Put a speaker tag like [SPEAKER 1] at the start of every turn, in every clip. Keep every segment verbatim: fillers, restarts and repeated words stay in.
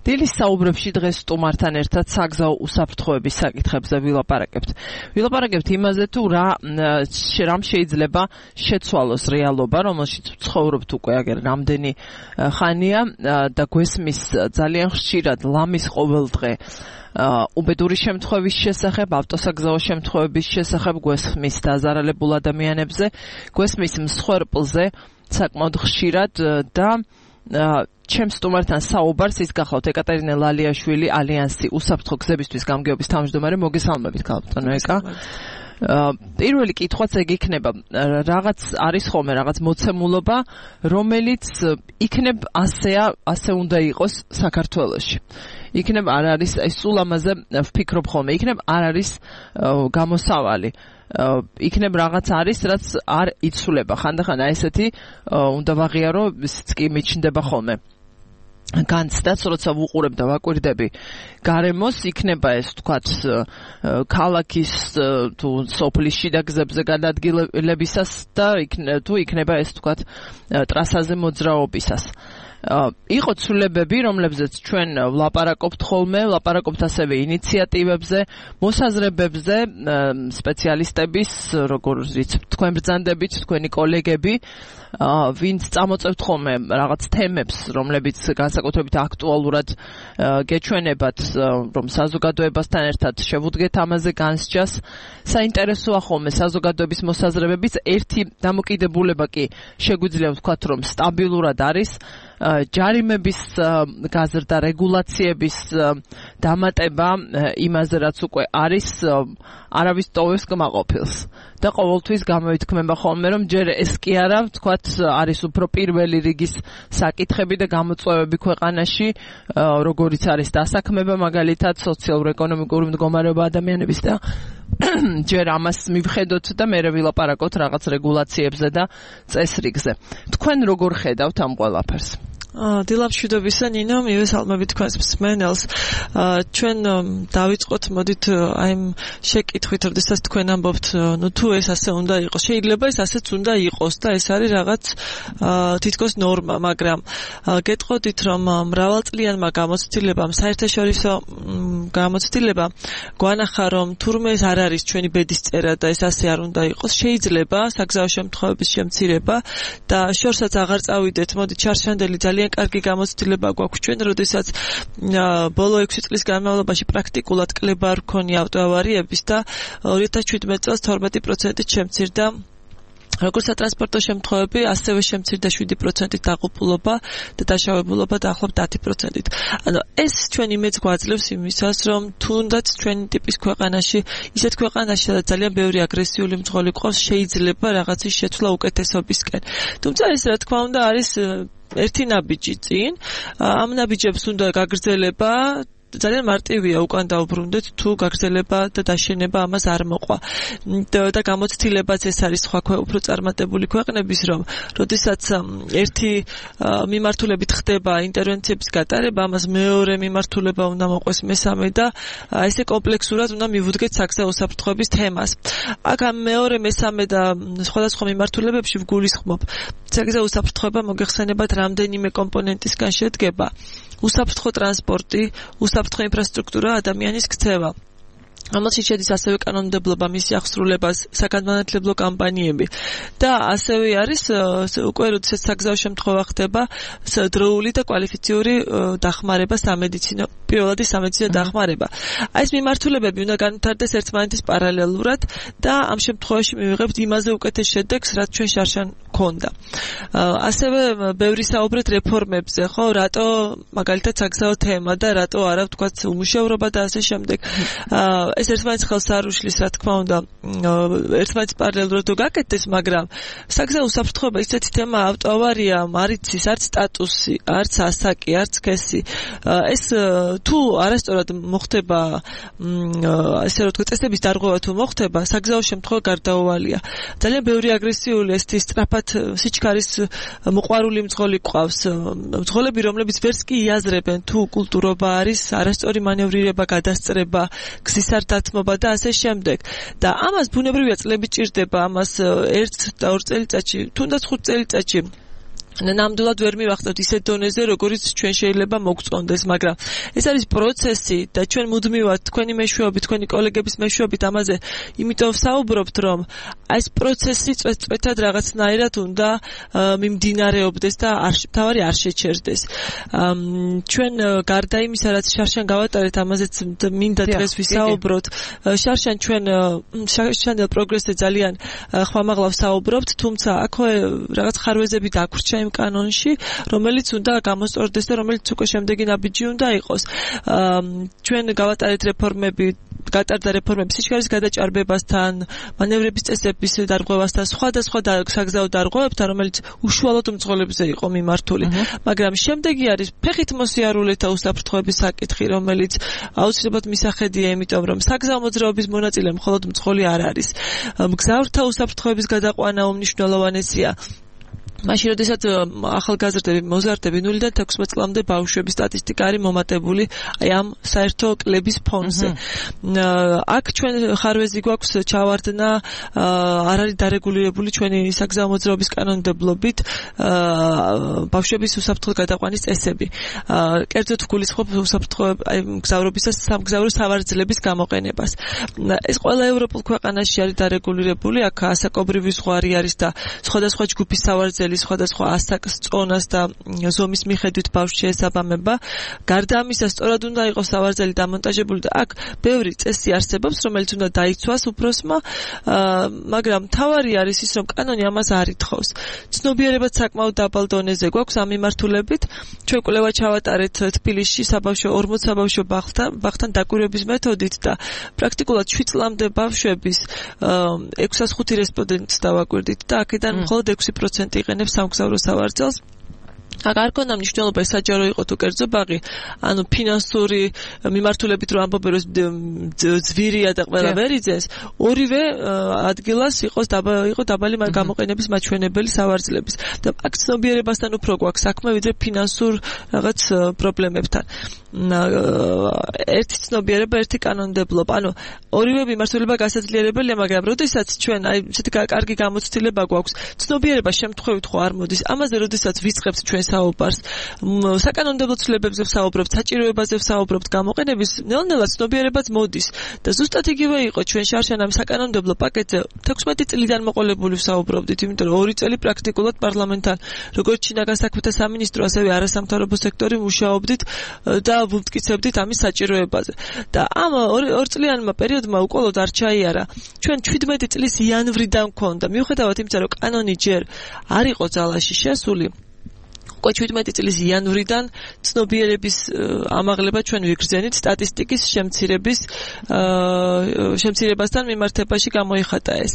[SPEAKER 1] დილის საუბრებში დღეს სტუმართან ერთად საგზაო უსაფრთხოების საკითხებზე ვილაპარაკებთ. ვილაპარაკებთ იმაზე თუ რა რამ შეიძლება შეცვალოს რეალობა, რომელშიც ცხოვრობთ უკვე აგერ რამდენი ხანია და გვესმის ძალიან ხშირად ლამის ყოველდღე უბედური შემთხვევის შესახებ, ავტოსაგზაო შემთხვევების შესახებ, გვესმის დაზარალებულ ადამიანებზე, გვესმის მსხვერპლზე საკმაოდ ხშირად და ჩემს სტუმართან საუბარს ის გახლავთ ეკატერინე ლალიაშვილი, ალიანსი უსაფრთხო გზებისთვის გამგეობის თავმჯდომარე. მოგესალმებით, ქალბატონო ეკა. პირველი კითხვაც ეგ იქნება, რაღაც არის ხოლმე რაღაც მოცემულობა, რომელიც იქნებ ასეა, ასე უნდა იყოს საქართველოში. იქნებ არ არის, სულ ამაზე ვფიქრობ ხოლმე, იქნებ არ არის გამოსავალი. იქნებ რაღაც არის, რაც არ იცვლება. ხანდახან აი ესეთი უნდა ვაღიარო, ისიც კი მიჩნდება ხოლმე. განცდაც, როცა ვუყურებ და ვაკვირდები გარემოს, იქნება ეს თქვათ ქალაქის თუ სოფლის შიდა გზებზე გადაადგილებისას და თუ იქნება ეს თქვათ ტრასაზე მოძრაობისას. იყო ცვლილებები, რომლებზეც ჩვენ ვლაპარაკობთ ხოლმე, ვლაპარაკობთ ასევე ინიციატივებზე, მოსაზრებებზე, სპეციალისტების, როგორც თქვენ ბრძანდებით, თქვენი კოლეგები, ვინც წამოწევთ ხოლმე რაღაც თემებს, რომლებიც განსაკუთრებით აქტუალურად გეჩვენებათ, რომ საზოგადოებასთან ერთად შევუდგეთ ამაზე განსჯას. საინტერესოა ხოლმე საზოგადოების მოსაზრებების ერთი დამოკიდებულება კი შეგვიძლია ვთქვათ, რომ სტაბილურად არის ჯარიმების გაზრდა, რეგულაციების დამატება იმაზე, რაც უკვე არის, არავის ტოვებს კმაყოფილს. და ყოველთვის გამოითქმება ხოლმე, რომ ჯერ ეს კი არა, ვთქვათ, არის უფრო პირველი რიგის საკითხები და გამოწვევები ქვეყანაში, როგორიც არის დასაქმება, მაგალითად, სოციალურ-ეკონომიკური მდგომარეობა ადამიანების და ჯერ ამას მივხედოთ და მერე ვილაპარაკოთ რაღაც რეგულაციებზე და წესრიგზე. თქვენ როგორ ხედავთ ამ ყველაფერს?
[SPEAKER 2] დილამშვიდობისა ნინო, მივესალმებით თქვენს მსმენელს. ჩვენ დავიწყოთ, მოდით აი ამ შეკითხვით, როდესაც თქვენ ამბობთ, ნუ თუ ეს ასე უნდა იყოს, შეიძლება ეს ასეც უნდა იყოს და ეს არის რაღაც თითქოს ნორმა, მაგრამ გეტყოდით, რომ მრავალწლიანმა გამოცდილებამ, საერთაშორისო გამოცდილებამ გვანახა, რომ თურმე ეს არ არის ჩვენი ბედისწერა და ეს ასე არ უნდა იყოს, შეიძლება საგზაო შემთხვევების შემცირება და შორსაც აღარ წავიდეთ, მოდით ჩარშანდელი ძალიან კარგი გამოცდილება გვაქვს ჩვენ, როდესაც ბოლო ექვსი წლის განმავლობაში პრაქტიკულად კლება არ ქონია ავტოავარიების და ორი ათას შვიდმეტ წელს თორმეტი პროცენტით შემცირდა როგორც სატრანსპორტო შემთხვევები, ასევე შემცირდა შვიდი პროცენტით დაღუპულობა და დაშავებულობა დაახლოებით ათი პროცენტით. ანუ ეს ჩვენ იმედს გვაძლევს იმისას, რომ თუნდაც ჩვენი ტიპის ქვეყანაში, ისეთ ქვეყანაში, სადაც ძალიან ბევრი აგრესიული მძღოლი ყავს, შეიძლება რაღაცის შეცვლა უკეთესობისკენ. თუმცა ეს რა თქმა უნდა არის ერთი ნაბიჯი წინ, ამ ნაბიჯებს უნდა გაგრძელება, ძალიან მარტივია უკან დაუბრუნდეთ, თუ გაგრძელება და დაშენება ამას არ მოყვა. და გამოცდილებაც ეს არის სხვა უფრო წარმატებული ქვეყნების, რომ როდესაც ერთი მიმართულებით ხდება ინტერვენციების გატარება, ამას მეორე მიმართულება უნდა მოყვეს მესამე და ესე კომპლექსურად უნდა მივუდგეთ საგზაო უსაფრთხოების თემას. აქ ამ მეორე, მესამე და სხვადასხვა მიმართულებებში ვგულისხმობ. საგზაო უსაფრთხოება მოგეხსენებათ რამდენიმე კომპონენტისგან შედგება. უსაფრთხო ტრანსპორტი, უსაფრთხო ინფრასტრუქტურა, ადამიანის ქცევა. ამაში შედის ასევე კანონმდებლობა, მისი აღსრულება, საგანმანათლებლო კამპანიები და ასევე არის უკვე როდესაც საგზაო შემთხვევა ხდება დროული და კვალიფიციური დახმარება სამედიცინო, პირველადი სამედიცინო დახმარება. აი ეს მიმართულებები უნდა განვითარდეს ერთმანეთის პარალელურად და ამ შემთხვევაში მივიღებთ იმაზე უკეთეს შედეგს, რაც ჩვენ შარშან გქონდა. ასევე ბევრი საუბრეთ რეფორმებზე, ხო, რატო მაგალითად საგზაო თემა და რატო არა ვთქვათ უმუშევრობა და ასე შემდეგ. ეს ერთმანეთს ხელს არ უშლის, რა თქმა უნდა, ერთმანეთს პარალელურად თუ გაკეთდეს, მაგრამ საგზაო უსაფრთხოება ისეთი თემა, ავტოავარია, არ იცის არც სტატუსი, არც ასაკი, არც სქესი. ეს თუ არასწორად მოხდება, ესე რომ ვთქვათ, წესების დარღვევა თუ მოხდება, საგზაო შემთხვევა გარდაუვალია. ძალიან ბევრი აგრესიული ესეთი სწრაფად სიჩქარის მოყვარული მძღოლი ყავს. მძღოლები, რომლებიც ვერც კი იაზრებენ, თუ კულტურობა არის, არასწორი მანევრირება, გადასწრება, გზის არ დათმობა და ასე შემდეგ. და ამას ბუნებრივია წლები ჭირდება, ამას ერთ და ორ წელიწადში, თუნდაც ხუთ წელიწადში ნამდვილად ვერ მივახტევთ ისეთ დონეზე, როგორიც ჩვენ შეიძლება მოგწონდეს, მაგრამ ეს არის პროცესი და ჩვენ მუდმივად თქვენი მეშვეობით, თქვენი კოლეგების მეშვეობით ამაზე იმიტომ ვსაუბრობთ, რომ ეს პროცესი წვეთწვეთად რაღაცნაირად უნდა მიმდინარეობდეს და თავარი არ შეჩერდეს. ჩვენ გარდა იმისა, რაც შარშან გავატარეთ, ამაზეც მინდა დღეს ვისაუბროთ. შარშან ჩვენ შარშან პროგრესზე ძალიან ხმამაღლა ვსაუბრობთ, თუმცა აქვე რაღაც ხარვეზები დაგვრჩა იმ კანონში, რომელიც უნდა გამოსწორდეს და რომელიც უკვე შემდეგი ნაბიჯი უნდა იყოს. ჩვენ გავატარეთ რეფორმები, გატარდა რეფორმები სიჩქარის გადაჭარბებასთან, მანევრების წესების დარღვევასთან, სხვადასხვა საგზაო დარღვევებთან, რომელიც უშუალოდ მძღოლებზე იყო მიმართული. მაგრამ შემდეგი არის ფეხით მოსიარულეთა უსაფრთხოების საკითხი, რომელიც აუცილებლად მისახედია, იმიტომ რომ საგზაო მოძრაობის მონაწილე მხოლოდ მძღოლი არ არის. მგზავრთა უსაფრთხოების გადაყვანა უმნიშვნელოვანესია. მაშინ როდესაც ახალგაზრდები, მოზარდები ნულიდან თექვსმეტ წლამდე ბავშვების სტატისტიკა არის მომატებული აი ამ საერთო კლების ფონზე. აქ ჩვენ ხარვეზი გვაქვს ჩავარდნა არ არის დარეგულირებული ჩვენი საგზაო მოძრაობის კანონმდებლობით ბავშვების უსაფრთხო გადაყვანის წესები. კერძოდ გულისხმობ უსაფრთხო აი მგზავრობისა სამგზავრო სავარძლების გამოყენებას. ეს ყველა ევროპულ ქვეყანაში არის დარეგულირებული, აქ ასაკობრივი ზღვარი არის და სხვადასხვა ჯგუფის სავარძლები სხვადასხვა ასაკს, წონას და ზომის მიხედვით ბავშვს შეესაბამება. გარდა ამისა, სწორად უნდა იყოს სავარძლი დამონტაჟებული და აქ ბევრი წესი არსებობს, რომელიც უნდა დაიცვას უფროსმა, მაგრამ მთავარი არის ის, რომ კანონი ამას არ ითხოვს. ცნობიერებაც საკმაოდ დაბალ დონეზე გვაქვს ამ მიმართულებით. ჩვენ კვლევა ჩავატარეთ თბილისში საბავშვო ორმოც საბავშვო ბაღთან, ბაღთან დაკვირვების მეთოდით და პრაქტიკულად შვიდ წლამდე ბავშვების ექვსას ხუთი რესპონდენტს დავაკვირდით და აქედან მხოლოდ ექვსი პროცენტი იყენებს სამგზავრო სავარძელს. აქ არ ქონდა მნიშვნელობა ეს საჯარო იყო თუ კერძო ბაღი, ანუ ფინანსური მიმართულებით რომ ამბობენ რომ ძვირია და ყველა ვერ იძენს, ორივე ადგილას იყოს იყო დაბალი გამოყენების მაჩვენებელი სავარძლების. და აქ ცნობიერებასთან უფრო გვაქვს საქმე, ვიდრე ფინანსურ რაღაც პრობლემებთან. ერთი ცნობიერება, ერთი კანონმდებლობა. ანუ ორივე მიმართულება გასაძლიერებელია, მაგრამ როდესაც ჩვენ აი ესეთი კარგი გამოცდილება გვაქვს, ცნობიერება შემთხვევით ხო არ მოდის. ამაზე როდესაც ვიწყებთ ჩვენ საუბარს, საკანონმდებლო ცვლილებებზე ვსაუბრობთ, საჭიროებაზე ვსაუბრობთ, გამოყენების ნელ-ნელა ცნობიერებაც მოდის. და ზუსტად იგივე იყო ჩვენ შარშან ამ საკანონმდებლო პაკეტზე თექვსმეტი წლიდან მოყოლებული ვსაუბრობდით, იმიტომ რომ ორი წელი პრაქტიკულად პარლამენტთან, როგორც ჩინაგან საქმეთა სამინისტრო, ასევე არასამთავრობო სექტორი მუშაობდით და ვუმტკიცებდით ამის საჭიროებაზე. და ამ ორწლიანმა პერიოდმა უკოლოდ არ ჩაიარა. ჩვენ შვიდმეტი წლის იანვრიდან გვქონდა, მიუხედავად იმისა, რომ კანონი ჯერ არ იყო ძალაში შესული, უკვე შვიდმეტი წლის იანვრიდან ცნობიერების ამაღლება ჩვენ ვიგრძენით სტატისტიკის შემცირების შემცირებასთან მიმართებაში გამოიხატა ეს.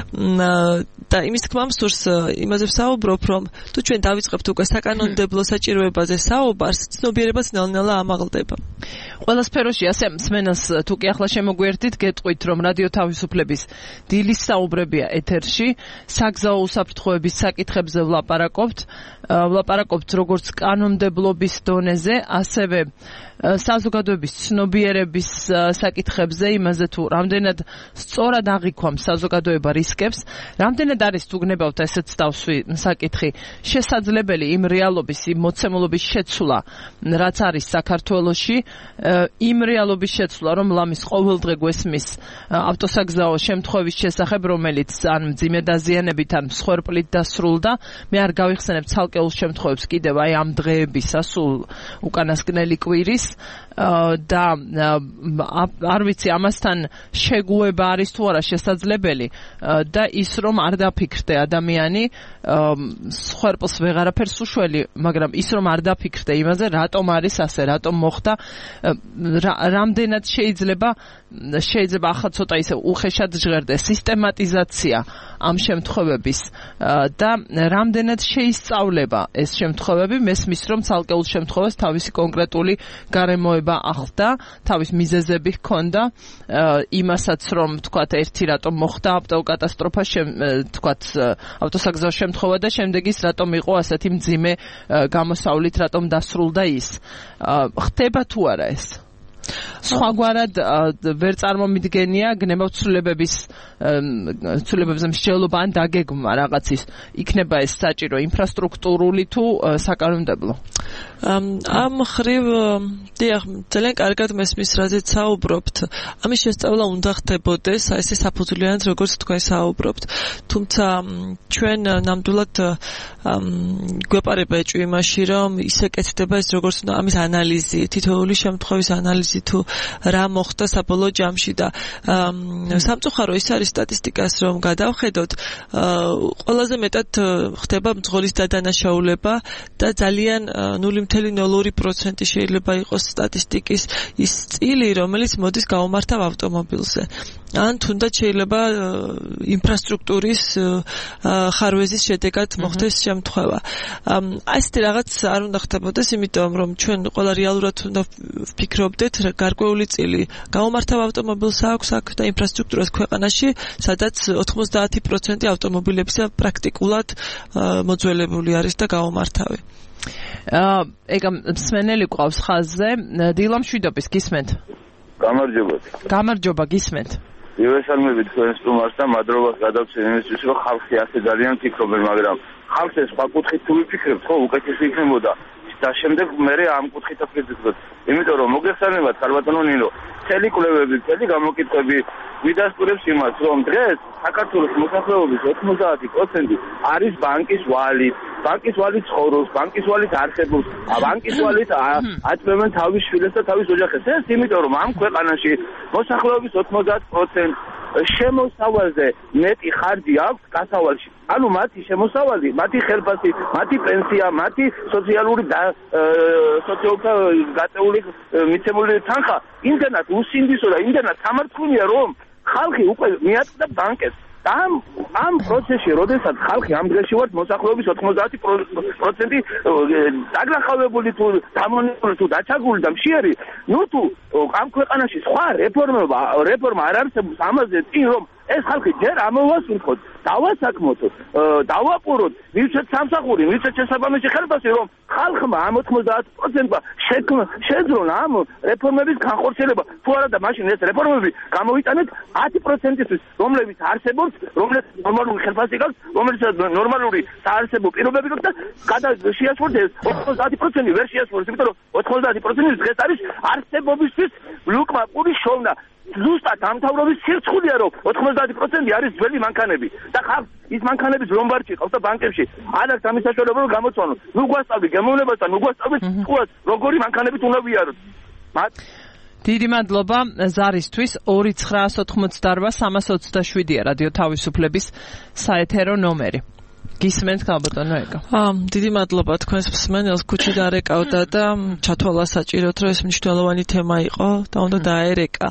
[SPEAKER 2] და იმის თქმა მსურს იმაზე ვსაუბრობ, რომ თუ ჩვენ დავიწყებთ უკვე საკანონმდებლო საჭიროებაზე საუბარს, ცნობიერებაც ნელ-ნელა ამაღლდება.
[SPEAKER 1] ყველა სფეროში ასე მსმენელს თუ კი ახლა შემოგვიერთით, გეტყვით, რომ რადიო თავისუფლების დილის საუბრებია ეთერში, საგზაო უსაფრთხოების საკითხებზე ვლაპარაკობთ, ვლაპარაკობთ როგორც კანონმდებლობის დონეზე, ასევე საზოგადოების ცნობიერების საკითხებზე, იმაზე თუ რამდენად სწორად აღიქვამს საზოგადოება რისკებს, რამდენად არის თუ გნებავთ ესეც დავსვი საკითხი შესაძლებელი იმ რეალობის, იმ მოცემულობის შეცვლა, რაც არის საქართველოში, იმ რეალობის შეცვლა, რომ ლამის ყოველდღე გვესმის ავტოსაგზაო შემთხვევის შესახებ, რომელიც ან მძიმე დაზიანებით, ან მსხვერპლით დასრულდა. მე არ გავიხსენებ ცალკეულ შემთხვევებს კიდევ აი ამ დღეებისა, სულ უკანასკნელი კვირის და არ ვიცი ამასთან შეგუება არის თუ არა შესაძლებელი და ის რომ არ დაფიქრდე ადამიანი სხვერპლს ვეღარაფერს უშველი, მაგრამ ის რომ არ დაფიქრდე იმაზე, რატომ არის ასე, რატომ მოხდა, რამდენად შეიძლება შეიძლება ახლა ცოტა ისე უხეშად ჟღერდეს სისტემატიზაცია ამ შემთხვევების და რამდენად შეისწავლება ეს შემთხვევები, მესმის რომ ცალკეულ შემთხვევას თავისი კონკრეტული გარემოება ახლდა, თავის მიზეზები ჰქონდა, იმასაც რომ თქვათ ერთი რატომ მოხდა ავტოკატასტროფა, თქვათ ავტოსაგზაო შემთხვევა და შემდეგ ის რატომ იყო ასეთი მძიმე გამოსავლით, რატომ დასრულდა ის. ხდება თუ არა ეს? სხვაგვარად ვერ წარმომიდგენია გნებავცვლილებების ცვლილებებზე მსჯელობა ან დაგეგმვა რაღაცის იქნება ეს საჭირო ინფრასტრუქტურული თუ საკანონმდებლო
[SPEAKER 2] ამ ხრივ დიახ ძალიან კარგად მესმის რაზეც საუბრობთ ამის შესწავლა უნდა ხდებოდეს ესე საფუძვლიანად როგორც თქვენ საუბრობთ თუმცა ჩვენ ნამდვილად გვეპარება ეჭვი იმაში რომ ისე კეთდება ეს როგორც უნდა ამის ანალიზი თითოეული შემთხვევის ანალიზი თუ რა მოხდა საბოლოო ჯამში და სამწუხარო ის არის სტატისტიკას რომ გადავხედოთ ყველაზე მეტად ხდება მძღოლის დადანაშაულება და ძალიან ნული მთელი ნული ორი პროცენტი შეიძლება იყოს სტატისტიკის ის წილი რომელიც მოდის გაუმართავ ავტომობილზე ან თუნდაც შეიძლება ინფრასტრუქტურის ხარვეზის შედეგად მოხდეს შემთხვევა. ასეთი რაღაც არ უნდა ხდებოდეს, იმიტომ რომ ჩვენ ყველა რეალურად უნდა ვფიქრობდეთ გარკვეული წილი გაუმართავ ავტომობილს აქვს აქ და ინფრასტრუქტურას ქვეყანაში, სადაც ოთხმოცდაათი პროცენტი ავტომობილებისა პრაქტიკულად მოძველებული არის და გაუმართავი.
[SPEAKER 1] ეგ მსმენელი ყავს ხაზზე, დილა მშვიდობის გისმენთ?
[SPEAKER 3] გამარჯობა.
[SPEAKER 1] გამარჯობა გისმენთ.
[SPEAKER 3] ივესალმებით თქვენს სტუმარს და მადლობას გადავცემ იმისთვის, რომ ხალხი ასე ძალიან ფიქრობენ, მაგრამ ხალხს ეს სხვა კუთხით თუ ვიფიქრებთ, ხო, უკეთესი იქნებოდა და შემდეგ მე ამ კუთხითაც ვიფიქროთ. იმიტომ რომ მოგეხსენებათ, ხალბატონო ნინო, მთელი კვლევები, მთელი გამოკითხვები ვიდასტურებს იმას, რომ დღეს საქართველოს მოსახლეობის ოცდაათი პროცენტი არის ბანკის ვალით. ბანკის ვალით ცხოვრობს, ბანკის ვალით არსებობს, ბანკის ვალით აწვევენ თავის შვილებს და თავის ოჯახებს. ეს იმიტომ რომ ამ ქვეყანაში მოსახლეობის ოცდაათი პროცენტი შემოსავალზე მეტი ხარჯი აქვს გასავალში. ანუ მათი შემოსავალი, მათი ხელფასი, მათი პენსია, მათი სოციალური და სოციალთა გაწეული მიცემული თანხა იმდენად უსინდისო და იმდენად სამართლია, რომ ხალხი უკვე მიაწყდა ბანკებს. ამ ამ პროცესში, როდესაც ხალხი ამ დღეში ვართ მოსახლეობის ოცდაათი პროცენტი დაგრახავებული თუ დამონებული თუ დაჩაგული და მშიერი, ნუ თუ ამ ქვეყანაში სხვა რეფორმება რეფორმა არ არსებობს ამაზე წინ რომ ეს ხალხი ჯერ ამოვასრულოთ, დავასაქმოთ, დავაპუროთ, მივცეთ სამსახური, მივცეთ შესაბამისი ხელფასი, რომ ხალხმა ამ ოცდაათი პროცენტმა შეძრონ ამ რეფორმების განხორციელება. თუ არა და მაშინ ეს რეფორმები გამოიტანეთ ათი პროცენტისთვის, რომლებიც არსებობს, რომლებიც ნორმალური ხელფასი გაქვს, რომლებიც ნორმალური საარსებო პირობები გაქვს და გადა შეასრულეთ ეს ოცდაათი პროცენტი ვერ შეასრულეს, იმიტომ რომ ოცდაათი პროცენტი დღეს არის არსებობისთვის ლუკმა პურის შოვნა. ზუსტად ამთავრობის სირცხულია რომ ოცდაათი პროცენტი არის ძველი მანქანები და ხალხს ის მანქანების ლომბარდში ყავს და ბანკებში არ აქვს ამის საშუალება რომ გამოწვანოს. ნუ გვასწავლი გემოვნებას და ნუ გვასწავლი თქვას როგორი მანქანებით უნდა ვიაროთ.
[SPEAKER 1] დიდი მადლობა ზარისთვის. ორი ცხრაასი ოთხმოცდაოთხ სამას ოცდაშვიდია რადიო თავისუფლების საეთერო ნომერი. გისმენთ ხალბატონო ეკა.
[SPEAKER 2] აა დიდი მადლობა თქვენს მსმენელს ქუჩით არეკავდა და ჩათვალა საჭიროდ რომ ეს მნიშვნელოვანი თემა იყო და უნდა დაერეკა.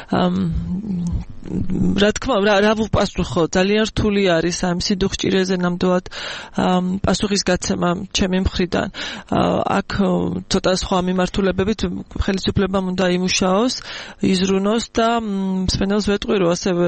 [SPEAKER 2] რა თქმა უნდა რა ვუპასუხო ძალიან რთული არის ამ სიდუხჭირეზე ნამდვილად პასუხისგაცემა ჩემი მხრიდან. აქ ცოტა სხვა მიმართულებებით ხელისუფლებამ უნდა იმუშაოს, იზრუნოს და მსმენელს ვეტყვი რომ ასევე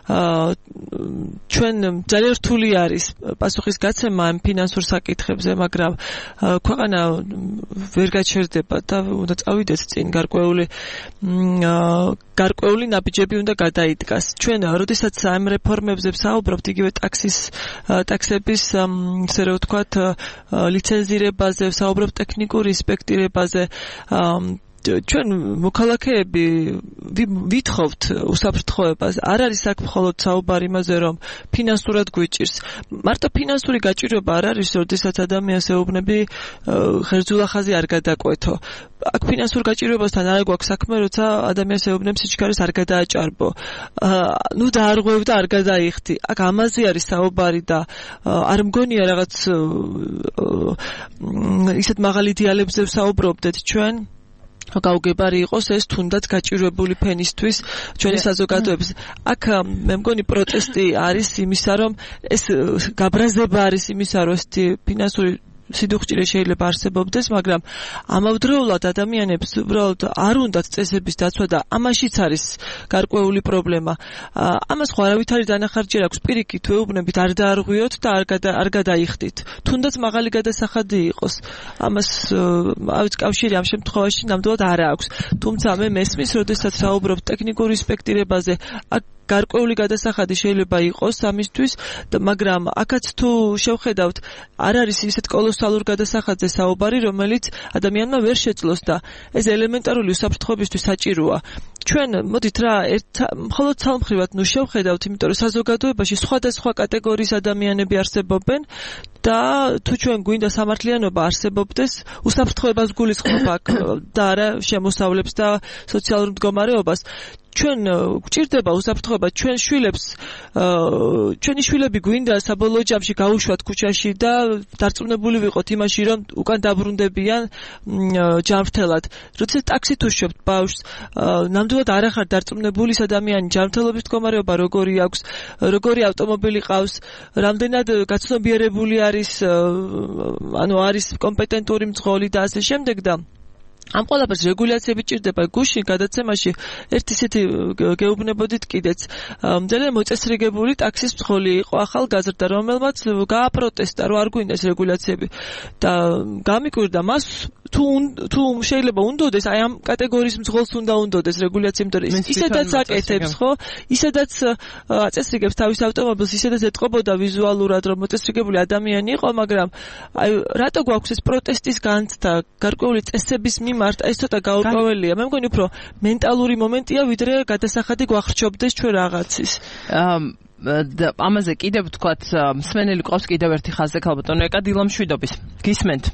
[SPEAKER 2] ჩვენ ძალიან რთული არის პასუხისგაცემა ამ ფინანსურ საკითხებზე, მაგრამ ქვეყანა ვერ გაჩერდება და უნდა წავიდეთ წინ გარკვეული გარკვეული ნაბიჯები უნდა გადაიდგას. ჩვენ როდესაც ამ რეფორმებზე ვსაუბრობთ, იგივე ტაქსის ტაქსების ესე რომ ვთქვათ ლიცენზირებაზე, ვსაუბრობთ ტექნიკურ ინსპექტირებაზე, ჩვენ მოქალაქეები ვითხოვთ უსაფრთხოებას. არ არის აქ მხოლოდ საუბარი იმაზე, რომ ფინანსურად გვიჭირს. მარტო ფინანსური გაჭირვება არ არის, როდესაც ადამიანს ეუბნები ხერხზულა ხაზი არ გადაკვეთო. აქ ფინანსურ გაჭირვებასთან არ გვაქვს საქმე, როცა ადამიანს ეუბნებს სიჩქარეს არ გადააჭარბო. ნუ დაარღვევ და არ გადაიხდი. აქ ამაზე არის საუბარი და არ მგონია რაღაც ისეთ მაღალი დიალებზე ვსაუბრობდეთ ჩვენ. გაუგებარი იყოს ეს თუნდაც გაჭირვებული ფენისთვის ჩვენი საზოგადოების. აქ მე მგონი პროტესტი არის იმისა, რომ ეს გაბრაზება არის იმისა, რომ ეს ფინანსური სიდუხჭირე შეიძლება არსებობდეს, მაგრამ ამავდროულად ადამიანებს უბრალოდ არ უნდათ წესების დაცვა და ამაშიც არის გარკვეული პრობლემა. ამას ხო არავითარი დანახარჯი აქვს, პირიქით ვეუბნებით არ დაარღვიოთ და არ გადა არ გადაიხდით. თუნდაც მაღალი გადასახადი იყოს. ამას ავიც კავშირი ამ შემთხვევაში ნამდვილად არ აქვს. თუმცა მე მესმის, როდესაც საუბრობ ტექნიკური სპექტირებაზე, აქ გარკვეული გადასახადი შეიძლება იყოს ამისთვის, მაგრამ აქაც თუ შევხედავთ, არ არის ისეთ კოლოსალურ გადასახადზე საუბარი, რომელიც ადამიანმა ვერ შეძლოს და ეს ელემენტარული უსაფრთხოებისთვის საჭიროა. ჩვენ მოდით რა, მხოლოდ ცალმხრივად ნუ შევხედავთ, იმიტომ რომ საზოგადოებაში სხვადასხვა კატეგორიის ადამიანები არსებობენ და თუ ჩვენ გვინდა სამართლიანობა არსებობდეს, უსაფრთხოებას გულისხმობ აქ და არა შემოსავლებს და სოციალურ მდგომარეობას. ჩვენ გვჭირდება უსაფრთხოება, ჩვენ შვილებს, ჩვენი შვილები გვინდა საბოლოო ჯამში გაუშვათ ქუჩაში და დარწმუნებული ვიყოთ იმაში, რომ უკან დაბრუნდებიან ჯანმრთელად. როდესაც ტაქსი თუ შევთ ბავშვს, ნამდვილად არ ახარ დარწმუნებული ის ადამიანი ჯანმრთელობის მდგომარეობა როგორი აქვს, როგორი ავტომობილი ყავს, რამდენად გაცნობიერებული არის, ანუ არის კომპეტენტური მძღოლი და ასე შემდეგ და ამ ყველაფერს რეგულაციები ჭირდება გუშინ გადაცემაში ერთ ისეთი გეუბნებოდით კიდეც ძალიან მოწესრიგებული ტაქსის მძღოლი იყო ახალგაზრდა რომელმაც გააპროტესტა რომ არ გვინდა ეს რეგულაციები და გამიკვირდა მას თუ თუ შეიძლება უნდოდეს აი ამ კატეგორიის მძღოლს უნდა უნდოდეს რეგულაცია იმიტომ რომ ისედაც აკეთებს ხო ისედაც აწესრიგებს თავის ავტომობილს ისედაც ეტყობოდა ვიზუალურად რომ მოწესრიგებული ადამიანი იყო მაგრამ აი რატო გვაქვს ეს პროტესტის განცდა გარკვეული წესების მიმართ ეს ცოტა გაურკვეველია მე მგონი უფრო მენტალური მომენტია ვიდრე გადასახადი გვახრჩობდეს ჩვენ რაღაცის
[SPEAKER 1] ამაზე კიდევ ვთქვათ მსმენელი ყავს კიდევ ერთი ხაზზე ქალბატონო ეკა დილამშვიდობის გისმენთ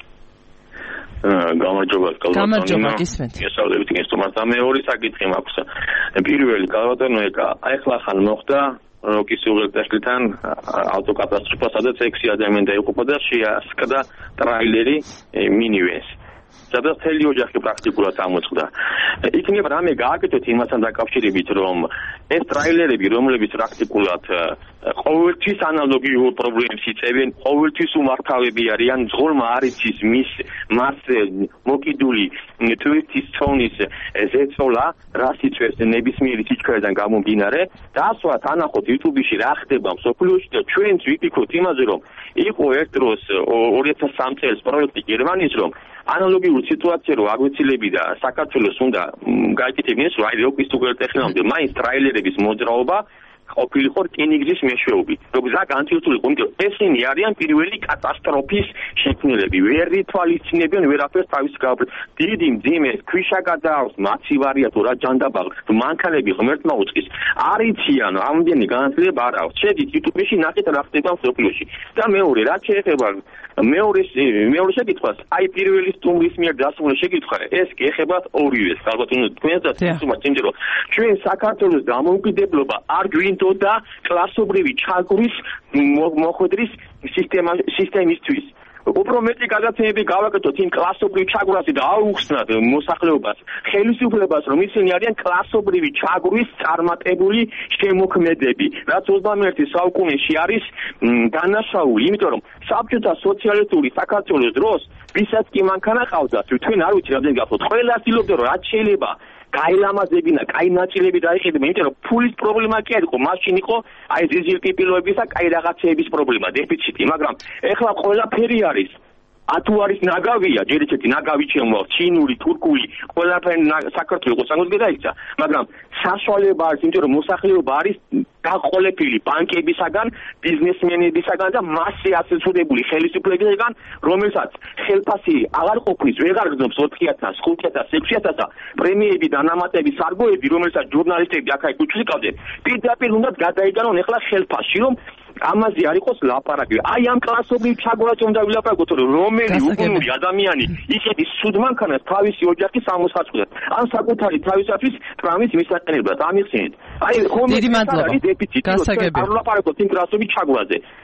[SPEAKER 4] გამარჯობა
[SPEAKER 1] გამარჯობა გისმენთ
[SPEAKER 4] ესწავლებით ინსტრუმენტს მეორე საკითხი მაქვს პირველი ქალბატონო ეკა აი ხლა ხან მოხდა როკის უღელტაშთან ავტოკატასტროფა სადაც ექვსი ადამიანი დაიღუპა და შეასკდა ტრაილერი მინივენს სადაც მთელი ოჯახი პრაქტიკულად ამოწყდა. იქნება რამე გააკეთოთ იმასთან დაკავშირებით, რომ ეს ტრაილერები, რომლებიც პრაქტიკულად ყოველთვის ანალოგიურ პრობლემებს იწევენ, ყოველთვის უმართავები არიან, ძღოლმა არ იცის მის მას მოკიდული ტვირთის ცონის ზეწოლა, რაც იწვევს ნებისმიერი სიჩქარედან გამომდინარე, დაასვათ ანახოთ YouTube-ში რა ხდება მსოფლიოში და ჩვენც ვიფიქროთ იმაზე, რომ იყო ერთ დროს ორი ათას სამი წელს პროექტი გერმანიის, რომ ანალოგიურ სიტუაციას რო აგვეცილები და საქართველოს უნდა გააკეთებინეს, რომ აი როკის უღელტეხილამდე მაინც ტრაილერების მოძრაობა ყოფილიყო რკინიგზის მეშვეობით. როგორ განცილთულიყო, იმიტომ ესენი არიან პირველი კატასტროფის შექმნელები. ვერ ითვალისწინებენ ვერაფერს თავის გაბრ. დიდი მძიმე ქვიშა გადააქვს, მაცივარია თუ რა ჯანდაბაღ, მანქანები ღმერთმა უწყის. არ იციან, ამდენი განათლება არ აქვს. შედით YouTube-ში ნახეთ რა ხდება მსოფლიოში. და მეორე, რა შეეხება მეორე მეორე შეკითხვას, აი პირველი სტუმრის მიერ დასმული შეკითხვა, ეს ეხებათ ორივეს. ალბათ უნდა თქვენს და თუმცა იმდენ რომ ჩვენ საქართველოს დამოუკიდებლობა არ გვინდოდა კლასობრივი ჩაგვრის მოხვედრის სისტემა სისტემისთვის. უფრო მეტი გადაცემები გავაკეთოთ იმ კლასობრივ ჩაგვრაზე და აუხსნათ მოსახლეობას ხელისუფლებას რომ ისინი არიან კლასობრივი ჩაგვის წარმატებული შემოქმედები რაც ოცდამეერთე საუკუნეში არის დანაშაული იმიტომ რომ საბჭოთა სოციალისტური საქართველოს დროს ვისაც კი მანქანა ყავდა თქვენ არ ვიცი რამდენი გახოთ ყველა ცდილობდა რომ რაც შეიძლება გაილამაზებინა, კაი ნაწილები დაიყიდება, იმიტომ რომ ფულის პრობლემა კი არ იყო, მაშინ იყო აი ზიზილტიპილოების და კაი რაღაცეების პრობლემა, დეფიციტი, მაგრამ ეხლა ყველაფერი არის. ათუ არის ნაგავია, ჯერ ისეთი ნაგავი შემოაქვს, ჩინური, თურქული, ყველაფერი საქართველოს სამოს გადაიქცა, მაგრამ საშუალება არის, იმიტომ რომ მოსახლეობა არის გაყოლებული ბანკებისაგან, ბიზნესმენებისაგან და მასზე ასოცირებული ხელისუფლებისაგან, რომელსაც ხელფასი აღარ ყოფნის, ვეღარ გზნობს ოთხი ათას, ხუთი ათას, ექვსი ათას და პრემიები და ნამატების არგოები, რომელსაც ჟურნალისტები აქ-აქ უჩლიკავდნენ, პირდაპირ უნდა გადაიგანონ ეხლა ხელფასში, რომ ამაზე არ იყოს ლაპარაკი. აი ამ კლასობრივ ჩაგვარად უნდა ვილაპარაკოთ, რომ რომელი უკუნური ადამიანი ისეთი სუდმანქანას თავისი ოჯახის ამოსაწყდად. ან საკუთარი თავისათვის ტრამვის მისაყენებლად ამიხსენეთ. აი ხომ
[SPEAKER 1] დიდი მადლობა.
[SPEAKER 4] დეფიციტი არ ვილაპარაკოთ იმ კლასობრივ ჩაგვარაზე.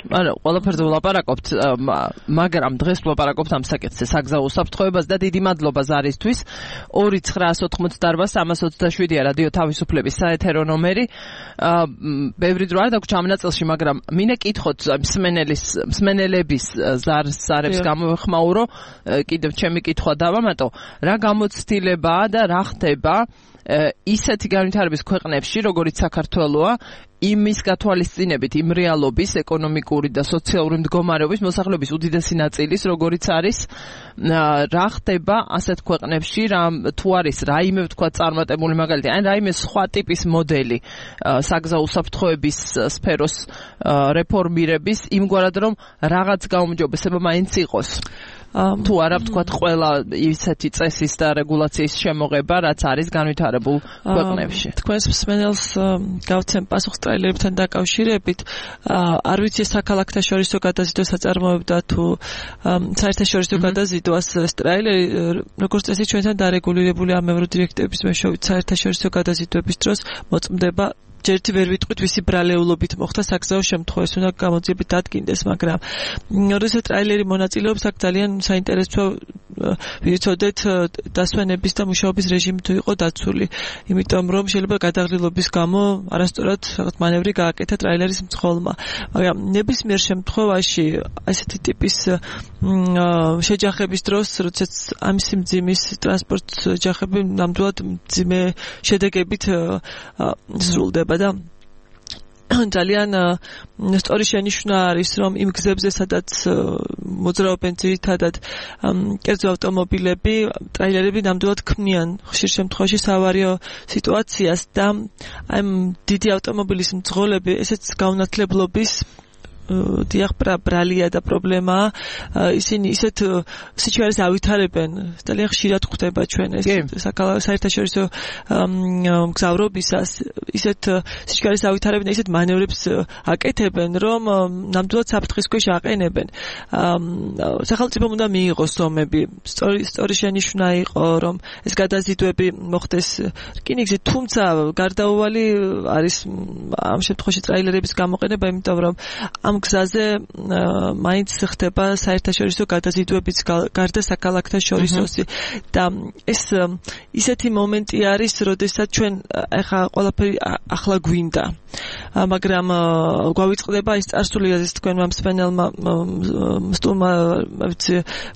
[SPEAKER 1] არა, ყველაფერზე ვლაპარაკობთ, მაგრამ დღეს ვლაპარაკობთ ამ საკითხზე, საგზაო უსაფრთხოებას და დიდი მადლობა ზარისთვის. ორი ცხრაას ოცდაოთხმოცდაარბა სამას ოცდაშვიდია რადიო თავისუფლების საეთერო ნომერი. ბევრი დრო არ დაგვჭა ამ ნაწილში, მაგრამ მინე კითხოთ მსმენელის მსმენელების ზარს ზარებს გამოვეხმაურო, კიდევ ჩემი კითხვა დავამატო, რა გამოცდილებაა და რა ხდება ისეთი განვითარების ქვეყნებში, როგორიც საქართველოა, იმის გათვალისწინებით, იმ რეალობის, ეკონომიკური და სოციალური მდგომარეობის მოსახლეობის უდიდესი ნაწილის, როგორიც არის, რა ხდება ასეთ ქვეყნებში, თუ არის რაიმე ვთქვა წარმატებული მაგალითი, ან რაიმე სხვა ტიპის მოდელი საგზაო უსაფრთხოების სფეროს რეფორმირების, იმგვარად რომ რაღაც გაუმჯობესება მაინც იყოს. თუ არა ვთქვათ ყველა ისეთი წესის და რეგულაციის შემოღება, რაც არის განვითარებულ ქვეყნებში.
[SPEAKER 2] თქვენს მსმენელს გავცემ პასუხს ტრაილერებთან დაკავშირებით. არ ვიცი საქალაქთაშორისო გადაზიდვა საწარმოებდა თუ საერთაშორისო გადაზიდვას ეს ტრაილერი, როგორც წესი ჩვენთან დარეგულირებული ამ ევროდირექტივების მეშვეობით საერთაშორისო გადაზიდვების დროს მოწმდება ჯერთი ვერ ვიტყვით ვისი ბრალეულობით მოხდა საგზაო შემთხვევას, უნდა გამოძიებით დადგინდეს, მაგრამ როდესაც ტრაილერი მონაწილეობს, აქ ძალიან საინტერესო ვიცოდეთ დასვენების და მუშაობის რეჟიმი თუ იყო დაცული, იმიტომ რომ შეიძლება გადაღლილობის გამო არასწორად რაღაც მანევრი გააკეთა ტრაილერის მძღოლმა, მაგრამ ნებისმიერ შემთხვევაში ასეთი ტიპის შეჯახების დროს, როდესაც ამისი მძიმის ტრანსპორტ ჯახები ნამდვილად მძიმე შედეგებით სრულდება და ძალიან სწორი შენიშვნა არის, რომ იმ გზებზე, სადაც მოძრაობენ ძირითადად კერძო ავტომობილები, ტრაილერები ნამდვილად ქმნიან ხშირ შემთხვევაში საავარიო სიტუაციას და ამ დიდი ავტომობილის მძღოლები ესეც გაუნათლებლობის დიახ ბრალია და პრობლემაა, ისინი ისეთ სიჩქარეს ავითარებენ, ძალიან ხშირად ხვდება ჩვენ ეს საერთაშორისო მგზავრობისას, ისეთ სიჩქარეს ავითარებენ, ისეთ მანევრებს აკეთებენ, რომ ნამდვილად საფრთხის ქვეშ აყენებენ. სახელმწიფომ უნდა მიიღოს ზომები, სწორი სწორი შენიშვნა იყო, რომ ეს გადაზიდვები მოხდეს რკინიგზით, თუმცა გარდაუვალი არის ამ შემთხვევაში ტრაილერების გამოყენება, იმიტომ რომ ამ გზაზე მაინც ხდება საერთაშორისო გადაზიდვებიც გარდა საქალაქთაშორისოსი და ეს ისეთი მომენტი არის, როდესაც ჩვენ ახლა ყველაფერი ახლა გვინდა, მაგრამ გვავიწყდება ის წარსული, რაც თქვენმა მსმენელმა სტუმარმა ვიცი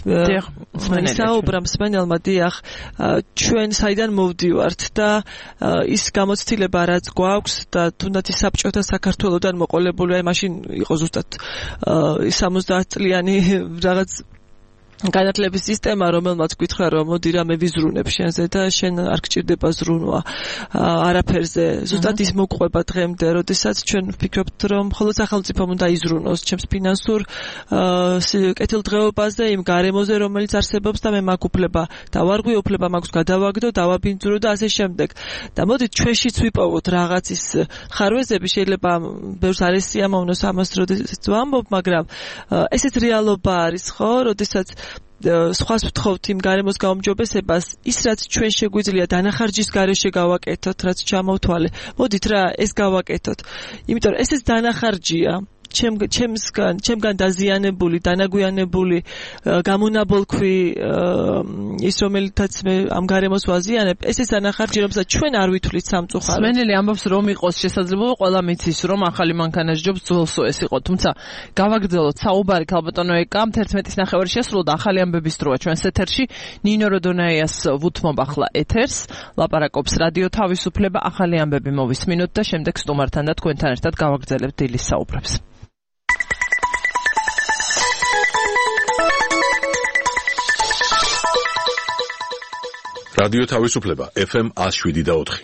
[SPEAKER 2] საუბრა მსმენელმა, დიახ, ჩვენ საიდან მოვდივართ და ის გამოცდილება რაც გვაქვს და თუნდაც ის საბჭოთა საქართველოსთან მოყოლებული, აი მაშინ იყო ზუსტად სამოცდაათ წლიანი რაღაც განათლების სისტემა, რომელმაც გითხრა, რომ მოდი რამე ვიზრუნებ შენზე და შენ არ გჭირდება ზრუნვა არაფერზე. ზუსტად ის მოყვება დღემდე, როდესაც ჩვენ ვფიქრობთ, რომ მხოლოდ სახელმწიფომ უნდა იზრუნოს ჩემს ფინანსურ კეთილდღეობაზე, იმ გარემოზე, რომელიც არსებობს და მე მაქვს უფლება დავარღვიო, უფლება მაქვს გადავაგდო, დავაბინძურო და ასე შემდეგ. და მოდით ჩვენშიც ვიპოვოთ რაღაც ის ხარვეზები, შეიძლება ბევრს არ ესიამოვნოს ამას როდესაც ვამბობ, მაგრამ ესეც რეალობა არის, ხო, როდესაც სხვას ვთხოვთ იმ გარემოს გაუმჯობესებას, ის რაც ჩვენ შეგვიძლია დანახარჯის გარეშე გავაკეთოთ, რაც ჩამოვთვალე, მოდით რა ეს გავაკეთოთ, იმიტომ რომ ესეც დანახარჯია ჩემ ჩემსგან ჩემგან დაზიანებული, დანაგვიანებული გამონაბოლქვი ის რომელთაც მე ამ გარემოს ვაზიანებ, ესეც დანახარჯი, რომელსაც ჩვენ არ ვითვლით სამწუხაროდ.
[SPEAKER 1] მსმენელი ამბობს, რომ იყოს შესაძლებლობა, ყველა მიცის, რომ ახალი მანქანას ჯობს ძველსო ეს იყო, თუმცა გავაგრძელოთ საუბარი ქალბატონო ეკა, თერთმეტის ნახევარი შესრულდა, ახალი ამბების დროა ჩვენს ეთერში. ნინო როდონაიას ვუთმობ ახლა ეთერს, ლაპარაკობს რადიო თავისუფლება, ახალი ამბები მოვისმინოთ და შემდეგ სტუმართან და თქვენთან ერთად გავაგრძელებთ დილის საუბრებს.
[SPEAKER 5] რადიო თავისუფლება ეფ ემ one oh seven და four.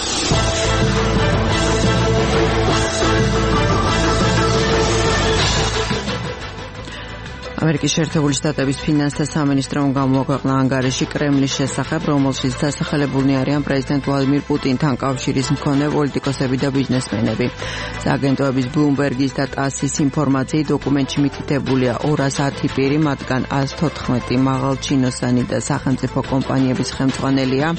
[SPEAKER 6] ამერიკის შეერთებული შტატების ფინანსთა სამინისტრომ გამოაქვეყნა ანგარიში კრემლის შესახებ, რომელშიც დასახელებულნი არიან პრეზიდენტ ვლადიმირ პუტინთან კავშირის მქონე პოლიტიკოსები და ბიზნესმენები. სააგენტოების ბლუმბერგის და ტასის ინფორმაციით დოკუმენტში მითითებულია ორას ათი პირი, მათგან one hundred fourteen მაღალჩინოსანი და სახელმწიფო კომპანიების ხელმძღვანელია,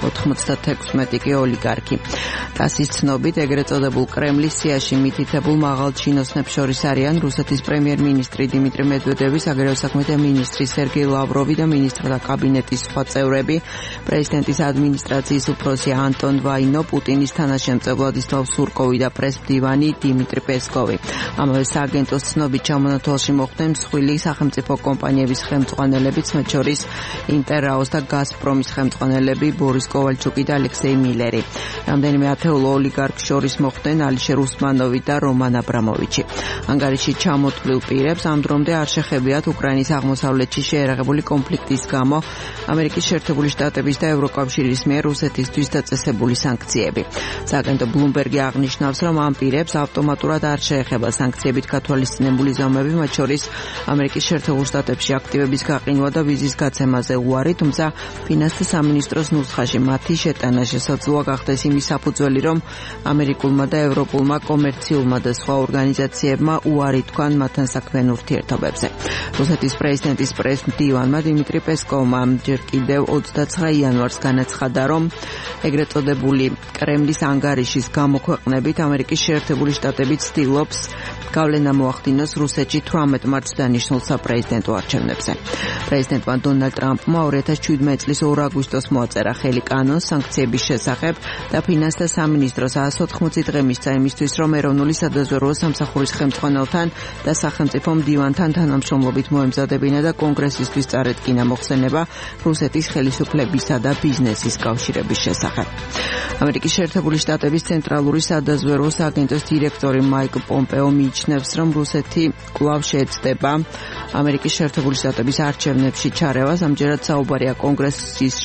[SPEAKER 6] ოთხმოცდათექვსმეტი კი ოლიგარქი. ტასის ცნობით, ეგრეთ წოდებულ კრემლის სიაში მითითებულ მაღალ ჩინოსნებს შორის არიან რუსეთის პრემიერ-მინისტრი დიმიტრი მედვედევი, საგარეო საქმეთა მინისტრი სერგეი ლავროვი და მინისტრთა კაბინეტის სხვა წევრები, პრეზიდენტის ადმინისტრაციის უფროსი ანტონ ვაინო, პუტინის თანაშემწე ვლადისლავ სურკოვი და პრესმდივანი დიმიტრი პესკოვი. ამავე სააგენტოს ცნობით ჩამონათვალში მოხვდნენ მსხვილი სახელმწიფო კომპანიების ხელმძღვანელებიც, მათ შორის ინტერაოს და გაზპრომის ხელმძღვანელები ბორის კოვალჩუკი და ალექსეი მილერი. რამდენიმე ათეულო ოლიგარქს შორის მოხვდნენ ალიშერ უსმანოვი და რომან აბრამოვიჩი. ანგარიში ჩამოთვლილ პირებს ამ დრომდე არ შეხებიათ უკრაინის აღმოსავლეთში შეერაღებული კონფლიქტის გამო ამერიკის შეერთებული შტატების და ევროკავშირის მიერ რუსეთისთვის დაწესებული სანქციები. სააგენტო ბლუმბერგი აღნიშნავს, რომ ამ პირებს ავტომატურად არ შეეხება სანქციებით გათვალისწინებული ზომები, მათ შორის ამერიკის შეერთებულ შტატებში აქტივების გაყინვა და ვიზის გაცემაზე უარი, თუმცა ფინანსთა სამინისტროს ნუსხაში მათი შეტანა შესაძლოა გახდეს იმის საფუძველი, რომ ამერიკულმა და ევროპულმა კომერციულმა და სხვა ორგანიზაციებმა უარი თქვან მათთან საქმიან ურთიერთობებზე. რუსეთის პრეზიდენტის პრესმდივანმა დიმიტრი პესკოვმა ჯერ კიდევ ოცდაცხრა იანვარს განაცხადა, რომ ეგრეთ წოდებული კრემლის ანგარიშის გამოქვეყნებით ამერიკის შეერთებული შტატები ცდილობს გავლენა მოახდინოს რუსეთში თვრამეტ მარტს დანიშნულ საპრეზიდენტო არჩევნებზე. პრეზიდენტმა დონალდ ტრამპმა ორი ათას შვიდმეტი წლის ორ აგვისტოს მოაწერა ხელი კანონს სანქციების შესახებ და ფინანსთა სამინისტროს εκατს ოთხმოცი დღე მისცა იმისთვის, რომ ეროვნული სადაზვერვო სამსახურის ხელმძღვანელთან და სახელმწიფო მდივანთან თანამშრომლობით მოემზადებინა და კონგრესისთვის წარედგინა მოხსენება რუსეთის ხელისუფლებისა და ბიზნესის კავშირების შესახებ. ამერიკის შეერთებული შტატების ცენტრალური სადაზვერვო სააგენტოს დირექტორი მაიკ პომპეო მიიჩნევს, რომ რუსეთი კვლავ შეეცდება ამერიკის შეერთებული შტატების არჩევნებში ჩარევას. ამჯერად საუბარია კონგრესის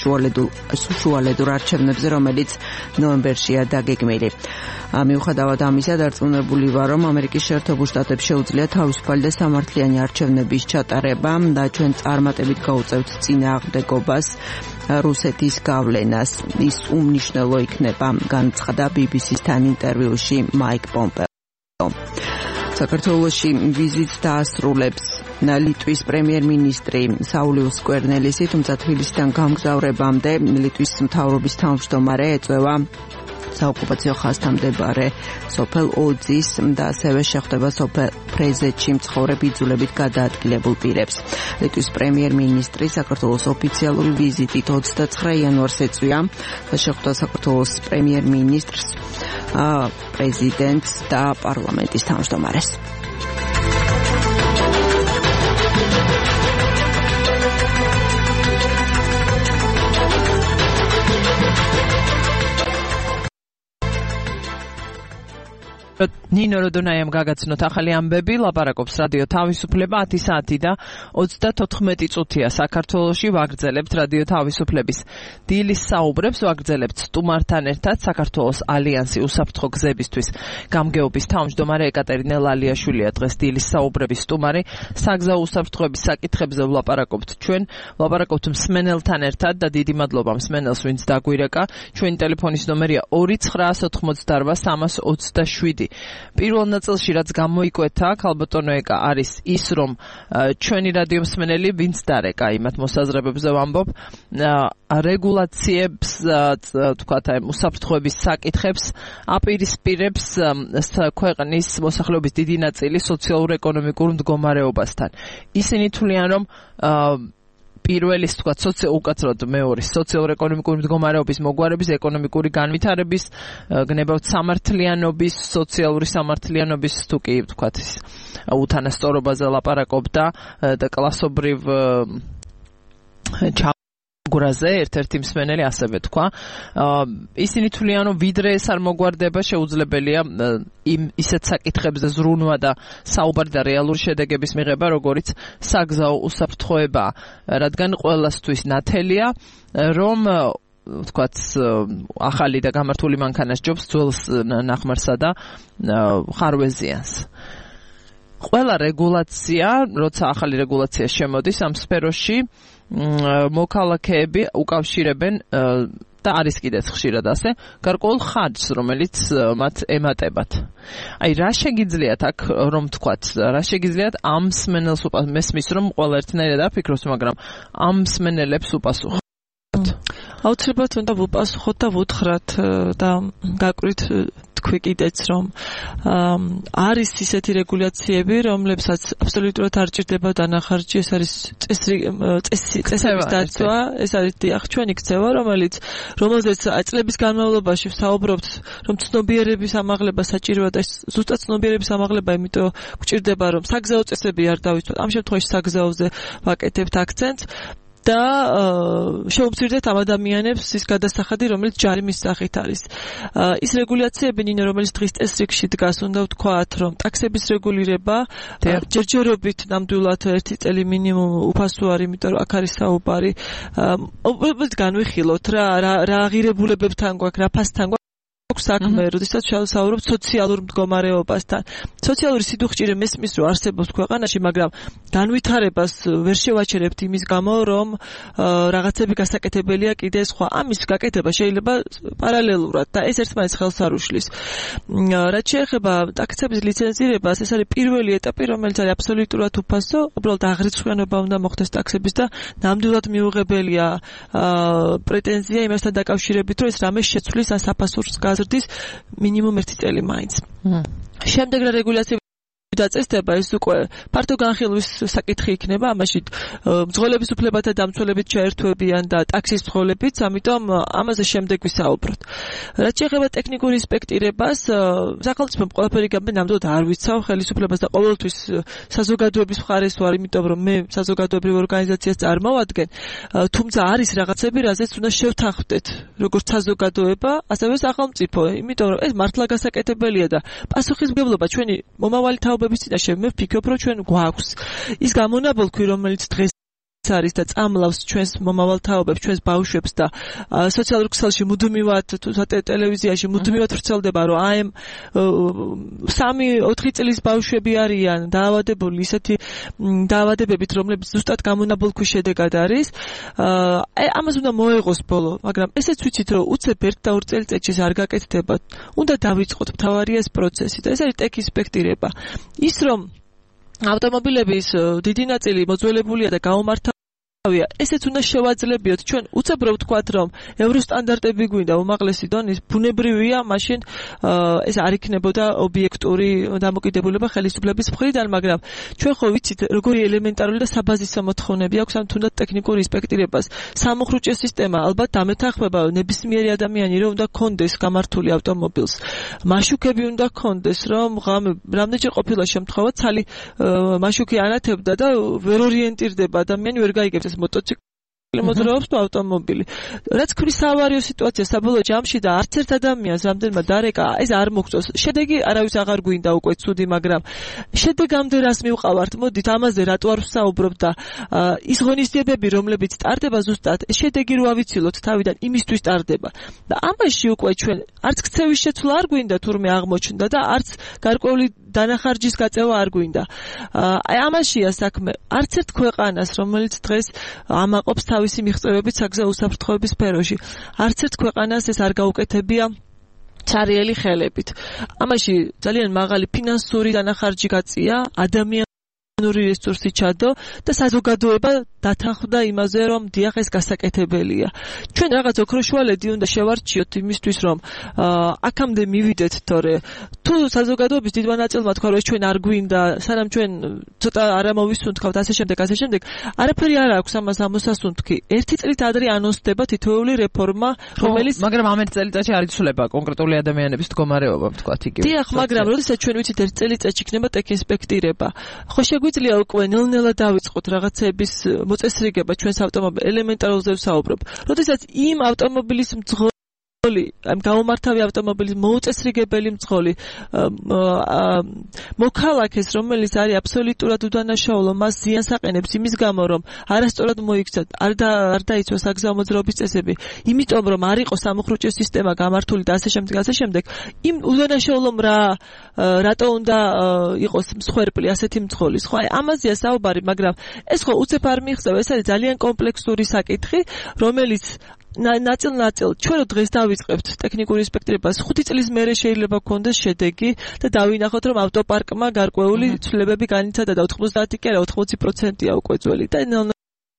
[SPEAKER 6] შუალედურ არჩევნებზე, რომელიც ნოემბერშია დაგეგმილი. მიუხედავად ამისა, დარწმუნებული ვარ, რომ ამერიკის შეერთებულ შტატებს შეუძლია თავისუფალი და სამართლიანი არჩევნების ჩატარება და ჩვენ წარმატებით გავუწევთ წინააღმდეგობას რუსეთის გავლენას. ის უმნიშვნელო იქნება, განაცხადა ბი ბი სის-თან ინტერვიუში მაიკ პომპეო. საქართველოში ვიზიტს დაასრულებს ლიტვის პრემიერ-მინისტრი საულიუს სკვერნელისი, თუმცა თბილისიდან გამგზავრებამდე ლიტვის მთავრობის თავმჯდომარე ეწევა საოკუპაციო ხაზთან მდებარე სოფელ ოძის და ასევე შეხვდება სოფელ ფრეზეთში მცხოვრებ იძულებით გადაადგილებულ პირებს. ლიტვის პრემიერ-მინისტრი საქართველოს ოფიციალური ვიზიტით ოცდაცხრა იანვარს ეწვია და შეხვდა საქართველოს პრემიერ-მინისტრს, პრეზიდენტს და პარლამენტის თავმჯდომარეს.
[SPEAKER 1] ნინო როდონაიამ გაგაცნოთ ახალი ამბები, ლაპარაკობს რადიო თავისუფლება, ათი საათი და ოცდათოთხმეტი წუთია საქართველოში. ვაგრძელებთ რადიო თავისუფლების დილის საუბრებს, ვაგრძელებთ სტუმართან ერთად საქართველოს ალიანსი უსაფრთხო გზებისთვის გამგეობის თავმჯდომარე ეკატერინე ლალიაშვილია დღეს დილის საუბრების სტუმარი. საგზაო უსაფრთხოების საკითხებზე ვლაპარაკობთ ჩვენ, ვლაპარაკობთ მსმენელთან ერთად და დიდი მადლობა მსმენელს, ვინც დაგვირეკა. ჩვენი ტელეფონის ნომერია ორი ცხრაას ოცდაოთხმოცდაორვა სამას ოცდაშვიდი. პირველ ნაწილში რაც გამოიკვეთა, ქალბატონო ეკა, არის ის, რომ ჩვენი რადიო მსმენელი ვინც დარეკა იმათ მოსაზრებებზე ვამბობ, რეგულაციებს, თქვათ, აი უსაფრთხოების საკითხებს აპირისპირებს ქვეყნის მოსახლეობის დიდი ნაწილი სოციალურ-ეკონომიკურ მდგომარეობასთან. ისინი თვლიან, რომ პირველის, თქვათ, უკაცრად მეორის სოციალურ-ეკონომიკური მდგომარეობის მოგვარების, ეკონომიკური განვითარების, გნებავთ სამართლიანობის, სოციალური სამართლიანობის, თუ კი, თქვათ, უთანასწორობაზე ლაპარაკობდა და კლასობრივ გურაზე ერთ-ერთი მსმენელი ასევე თქვა. ისინი თვლიან, რომ ვიდრე ეს არ მოგვარდება, შეუძლებელია იმ ისეთ საკითხებზე ზრუნვა და საუბარი და რეალური შედეგების მიღება, როგორიც საგზაო უსაფრთხოება, რადგან ყველასთვის ნათელია, რომ თქვათ, ახალი და გამართული მანქანა სჯობს ძველს ნახმარსა და ხარვეზიანს. ყველა რეგულაცია, როცა ახალი რეგულაცია შემოდის ამ სფეროში, მოქალაქეები უკავშირებენ და არის კიდეც ხშირად ასე, გარკვეულ ხარჯს, რომელიც მათ ემატებათ. აი, რა შეგიძლიათ აქ რომ თქვათ, რა შეგიძლიათ ამ მსმენელს უპასუხოთ? მესმის, რომ ყველა ერთნაირად აფიქროს, მაგრამ ამ მსმენელებს უპასუხოთ.
[SPEAKER 2] აუცილებლად უნდა ვუპასუხოთ და ვუთხრათ და გაკვირით თქვი კიდეც რომ არის ისეთი რეგულაციები, რომლებსაც აბსოლუტურად არ ჭირდება დანახარჯი, ეს არის წესი წესების დაცვა, ეს არის დიახ ჩვენი ქცევა, რომელიც რომელზეც წლების განმავლობაში ვსაუბრობთ, რომ ცნობიერების ამაღლება საჭიროა და ზუსტად ცნობიერების ამაღლება, იმიტომ გვჭირდება რომ საგზაო წესები არ დავიცვათ. ამ შემთხვევაში საგზაოზე ვაკეთებთ აქცენტს. და შეუგზირდეთ ამ ადამიანებს ის გადასახადი, რომელიც ჯარიმის სახით არის. ის რეგულაციები, ნინო, რომელიც დღის წესრიგში დგას, უნდა ვთქვათ, რომ ტაქსების რეგულირება ჯერჯერობით ნამდვილად ერთი წელი მინიმუმ უფასო არის, იმიტომ რომ აქ არის საუბარი. უბრალოდ განვიხილოთ რა რა აღირებულებებთან გვაქვს, რა ფასთან გვაქვს საქმე, როდესაც შევსაუბრობთ სოციალურ მდგომარეობასთან. სოციალური სიდუხჭირე მესმის რომ არსებობს ქვეყანაში, მაგრამ განვითარებას ვერ შევაჩერებთ იმის გამო, რომ რაღაცები გასაკეთებელია კიდე სხვა. ამის გაკეთება შეიძლება პარალელურად და ეს ერთმანეთს ხელს არ უშლის. რაც შეეხება ტაქსების ლიცენზირებას, ეს არის პირველი ეტაპი, რომელიც არის აბსოლუტურად უფასო, უბრალოდ აღრიცხვიანობა უნდა მოხდეს ტაქსების და ნამდვილად მიუღებელია პრეტენზია იმასთან დაკავშირებით, რომ ეს რამე შეცვლის ან საფასურს გაზრდის მინიმუმ ერთი წელი მაინც. შემდეგ რა რეგულაციები დაწესდება, ეს უკვე ფართო განხილვის საკითხი იქნება, ამაში მძღოლების უფლებათა დამცველებით ჩაერთვებიან და ტაქსის მძღოლებიც, ამიტომ ამაზე შემდეგ ვისაუბროთ. რაც შეეხება ტექნიკურ ინსპექტირებას, სახელმწიფომ ყველაფერი გამბე ნამდვილად არ ვიცავ ხელისუფლებას და ყოველთვის საზოგადოების მხარეს ვარ, იმიტომ რომ მე საზოგადოებრივ ორგანიზაციას წარმოვადგენ, თუმცა არის რაღაცები, რაზეც უნდა შევთანხმდეთ, როგორც საზოგადოება, ასევე სახელმწიფო, იმიტომ რომ ეს მართლა გასაკეთებელია და პასუხისმგებლობა ჩვენი მომავალი თაობების წინაშე მე ვფიქრობ, რომ ჩვენ გვაქვს ის გამონაბოლქვი, რომელიც დღეს არის და წამლავს ჩვენს მომავალ თაობებს, ჩვენს ბავშვებს და სოციალურ ქსელში მუდმივად თუ ტელევიზიაში მუდმივად ვრცელდება, რომ აი სამი ოთხი წლის ბავშვები არიან დაავადებული ისეთი დაავადებებით, რომლებიც ზუსტად გამონაბოლქვის შედეგად არის. აი ამას უნდა მოეღოს ბოლო, მაგრამ ესეც ვიცით, რომ უცებ ერთ და ორ წელიწადში არ გაკეთდება. უნდა დავიწყოთ მთავარია ეს პროცესი და ეს არის ტექ ინსპექტირება. ის რომ ავტომობილების დიდი ნაწილი მოძველებულია და გაუმართავია, ესეც უნდა შევაძლებიოთ. ჩვენ უცებ რო ვთქვათ, რომ ევროსტანდარტები გვინდა უმაღლესი დონის, ბუნებრივია, მაშინ ეს არ იქნებოდა ობიექტური დამოკიდებულება ხელისუფლების მხრიდან, მაგრამ ჩვენ ხო ვიცით, როგორი ელემენტარული და საბაზისო მოთხოვნები აქვს ამ თუნდაც ტექნიკურ ინსპექტირებას. სამუხრუჭე სისტემა ალბათ დამეთანხმება ნებისმიერი ადამიანი, რომ უნდა კონდეს გამართული ავტომობილს. მაშუქები უნდა კონდეს, რომ რამდენჯერ ყოფილა შემთხვევა, ცალი მაშუქი ანათებდა და ვერ ორიენტირდება ადამიანი, ვერ გაიგებს ეს მოტოციკლი მოძრაობს თუ ავტომობილი. რაც ქვის საავარიო სიტუაცია საბოლოო ჯამში და არც ერთ ადამიანს რამდენმა დარეკა, ეს არ მოგწონს. შედეგი არავის აღარ გვინდა უკვე ცუდი, მაგრამ შედეგამდე რას მივყავართ? მოდით ამაზე რატო არ ვსაუბრობ და ის ღონისძიებები, რომლებიც ტარდება ზუსტად, შედეგი რო ავიცილოთ თავიდან, იმისთვის ტარდება. და ამაში უკვე ჩვენ არც ქცევის შეცვლა არ გვინდა, თურმე აღმოჩნდა და არც გარკვეული დანახარჯის გაწევა არ გვინდა. აი ამაშია საქმე. არც ერთ ქვეყანას, რომელიც დღეს ამაყობს თავისი მიღწევებით საგზაო უსაფრთხოების სფეროში, არც ერთ ქვეყანას ეს არ გაუკეთებია ცარიელი ხელებით. ამაში ძალიან მაღალი ფინანსური დანახარჯი გაწია, ადამიანური რესურსი ჩადო და საზოგადოება დათანხმდა იმაზე, რომ დიახ ეს გასაკეთებელია. ჩვენ რაღაც ოქროშუალედი უნდა შევარჩიოთ იმისთვის, რომ აქამდე მივიდეთ, თორე თუ საზოგადოების დიდმა ნაწილმა თქვა, რომ ეს ჩვენ არ გვინდა, სანამ ჩვენ ცოტა არ ამოვისუნთქავთ, ასე შემდეგ, ასე შემდეგ, არაფერი არ აქვს ამას ამოსასუნთქი. ერთი წლით ადრე ანონსდება თითოეული რეფორმა, რომელიც
[SPEAKER 1] მაგრამ ამ ერთ წელიწადში არ იცვლება კონკრეტული ადამიანების მდგომარეობა, ვთქვათ იგივე.
[SPEAKER 2] დიახ, მაგრამ როდესაც ჩვენ ვიცით ერთ წელიწადში იქნება ტექ ინსპექტირება, ხო შეგვიძლია უკვე ნელ-ნელა დავიწყოთ რაღაცების მოწესრიგება ჩვენს ავტომობილ ელემენტარულზე ვსაუბრობ. როდესაც იმ ავტომობილის მძღოლი, ამ გაუმართავი ავტომობილის მოუწესრიგებელი მძღოლი მოქალაქეს, რომელიც არის აბსოლუტურად უდანაშაულო, მას ზიანს აყენებს იმის გამო, რომ არასწორად მოიქცა, არ არ დაიცვა საგზაო მოძრაობის წესები, იმიტომ რომ არ იყო სამუხრუჭე სისტემა გამართული და ასე შემდეგ, ასე შემდეგ. იმ უდანაშაულომ რა რატო უნდა იყოს მსხვერპლი ასეთი მძღოლის, ხო? აი ამაზეა საუბარი, მაგრამ ეს ხო უცებ არ მიიღწევა, ეს არის ძალიან კომპლექსური საკითხი, რომელიც ნაწილ-ნაწილ ჩვენ რო დღეს დავიწყებთ ტექნიკურ ინსპექტირებას, ხუთი წლის მერე შეიძლება გქონდეს შედეგი და დავინახოთ, რომ ავტოპარკმა გარკვეული ცვლილებები განიცადა და ოთხმოცდაათი კი არა, ოთხმოცი პროცენტია უკვე ძველი და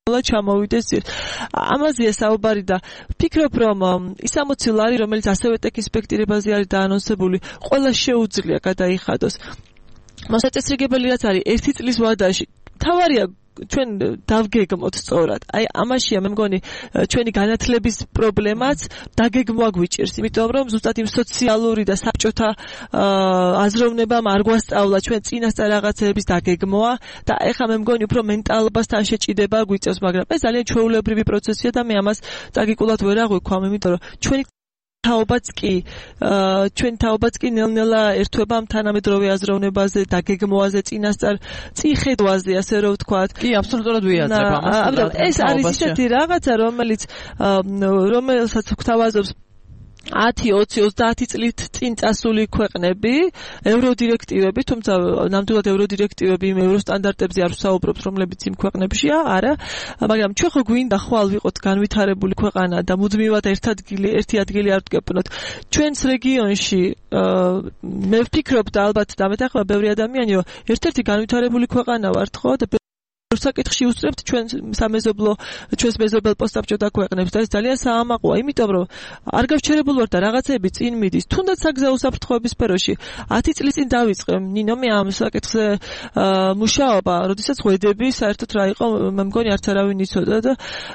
[SPEAKER 2] ჩამოვიდეს ძირ. ამაზეა საუბარი და ვფიქრობ, რომ ის ოცი ლარი, რომელიც ასევე ტექ ინსპექტირებაზე არის დაანონსებული, ყველა შეუძლია გადაიხადოს. მოსაწესრიგებელი რაც არის ერთი წლის ვადაში. თავარია ჩვენ დავგეგმოთ სწორად. აი ამაშია მე მგონი ჩვენი განათლების პრობლემაც დაგეგმვა გვიჭირს, იმიტომ რომ ზუსტად იმ სოციალური და საბჭოთა აზროვნებამ არ გვასწავლა ჩვენ წინასწარ რაღაცების დაგეგმვა და ეხლა მე მგონი უფრო მენტალობასთან შეჭიდება გვიწევს, მაგრამ ეს ძალიან ჩვეულებრივი პროცესია და მე ამას წაგიკულად ვერ აღვიქვამ, იმიტომ რომ ჩვენი თაობაც კი ჩვენ თაობაც კი ნელ-ნელა ერთვება თანამედროვე აზროვნებაზე, დაგეგმვაზე, წინასწარ წიხედვაზე, ასე რომ ვთქვათ.
[SPEAKER 1] კი, აბსოლუტურად ვიაზრებ ამას.
[SPEAKER 2] ეს არის ისეთი რაღაცა, რომელიც რომელსაც გვთავაზობს ათი, ოცი, ოცდაათი წლით წინ წასული ქვეყნები, ევროდირექტივები, თუმცა ნამდვილად ევროდირექტივები იმ ევროსტანდარტებზე არ ვსაუბრობთ, რომლებიც იმ ქვეყნებშია, არა, მაგრამ ჩვენ ხო გვინდა ხვალ ვიყოთ განვითარებული ქვეყანა და მუდმივად ერთ ადგილი, ერთი ადგილი არ ვდგებნოთ. ჩვენს რეგიონში მე ვფიქრობ და ალბათ დამეთახმა ბევრი ადამიანი, რომ ერთ-ერთი განვითარებული ქვეყანა ვართ, ხო? და საკითხში უსწრებთ ჩვენ სამეზობლო ჩვენს მეზობელ პოსტსაბჭოთა ქვეყნებს და ეს ძალიან საამაყოა, იმიტომ რომ არ გავჩერებულ ვარ და რაღაცები წინ მიდის. თუნდაც საგზაო უსაფრთხოების სფეროში ათი წლის წინ დავიწყე ნინო მე ამ საკითხზე მუშაობა, როდესაც ხვედები საერთოდ რა იყო, მე მგონი არც არავინ იცოდა და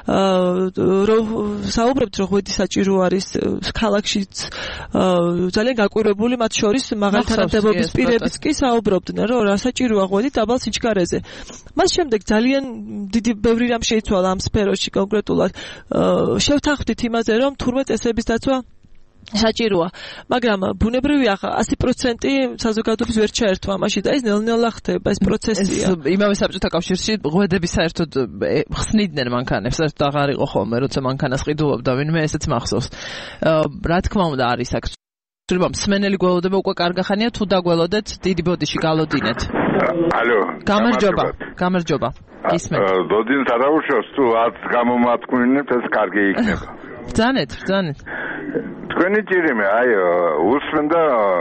[SPEAKER 2] რომ საუბრობთ რომ ხვედი საჭირო არის ქალაქშიც ძალიან გაკვირვებული, მათ შორის მაღალი თანამდებობის პირებიც კი საუბრობდნენ რომ რა საჭიროა ხვედი დაბალ სიჩქარეზე. მას შემდეგ ძალიან დიდი ბევრი რამ შეიცვალა ამ სფეროში კონკრეტულად. შევთანხმდით იმაზე, რომ თურმე წესების დაცვა საჭიროა, მაგრამ ბუნებრივია ასი პროცენტი საზოგადოების ვერ ჩაერთვა ამაში და ეს ნელ-ნელა ხდება, ეს პროცესია.
[SPEAKER 1] იმავე საბჭოთა კავშირში ღვედები საერთოდ ხსნიდნენ მანქანებს, საერთოდ აღარ იყო ხოლმე, როცა მანქანას ყიდულობდა ვინმე, ესეც მახსოვს. რა თქმა უნდა არის აქ შეიძლება მსმენელი გველოდება უკვე კარგახანია, თუ დაგველოდეთ დიდი ბოდიში გალოდინეთ.
[SPEAKER 7] ალო.
[SPEAKER 1] გამარჯობა. გამარჯობა. გისმენთ.
[SPEAKER 7] დოდინს არ აუშავს, თუ არც გამომატყუინებთ, ეს კარგი იქნება.
[SPEAKER 1] ბრძანეთ, ბრძანეთ.
[SPEAKER 7] თქვენი ჭირიმე, აი, უსმენდა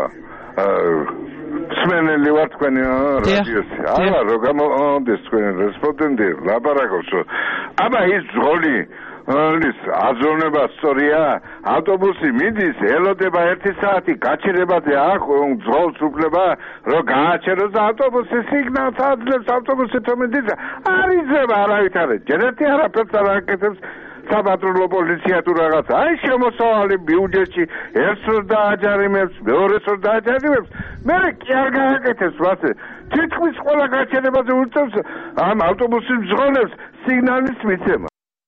[SPEAKER 7] მსმენელი ვარ თქვენი რადიოსი. არა, რო გამოდის თქვენი რესპონდენტი, ლაპარაკობს. აბა ის ძღოლი ის აზროვნება სწორია, ავტობუსი მიდის, ელოდება ერთი საათი, გაჩერებაზე აქვს ძღოლს უფლება, რომ გააჩეროს და ავტობუსი სიგნალს აძლევს, ავტობუსი თუ მიდის, არ იძლევა არავითარი, ჯერეთი არაფერს არ აკეთებს საპატრულო პოლიცია თუ რაღაცა. აი შემოსავალი ბიუჯეტში ერთს რო დააჯარიმებს, მეორეს რო დააჯარიმებს, მე კი არ გააკეთებს ვასე. თითქმის ყველა გაჩერებაზე უწევს ამ ავტობუსის მძღოლებს სიგნალის მიცემა.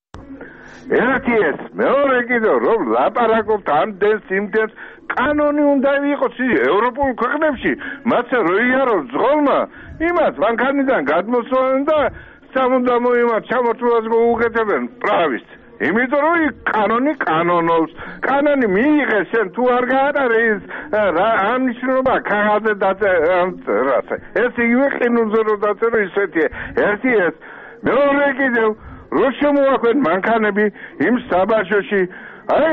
[SPEAKER 7] ერთი ეს, მეორე კიდევ რომ ლაპარაკობთ ამდენს იმდენს, კანონი უნდა იყოს ევროპულ ქვეყნებში, მათზე რო იაროს ძღოლმა, იმას მანქანიდან გადმოსვენ და სამუდამო იმას ჩამორთულას მოუგეთებენ პრავის. იმიტომ რომ კანონი კანონობს, კანონი მიიღეს შენ თუ არ გაატარეს, რა ამნიშნულობა ქაღალდზე დაწერა. ეს იგივე ყინულზე რო დაწერა ისეთია. ერთი ეს, მეორე კიდევ რო შემოაქვენ მანქანები იმ საბაჟოში, აი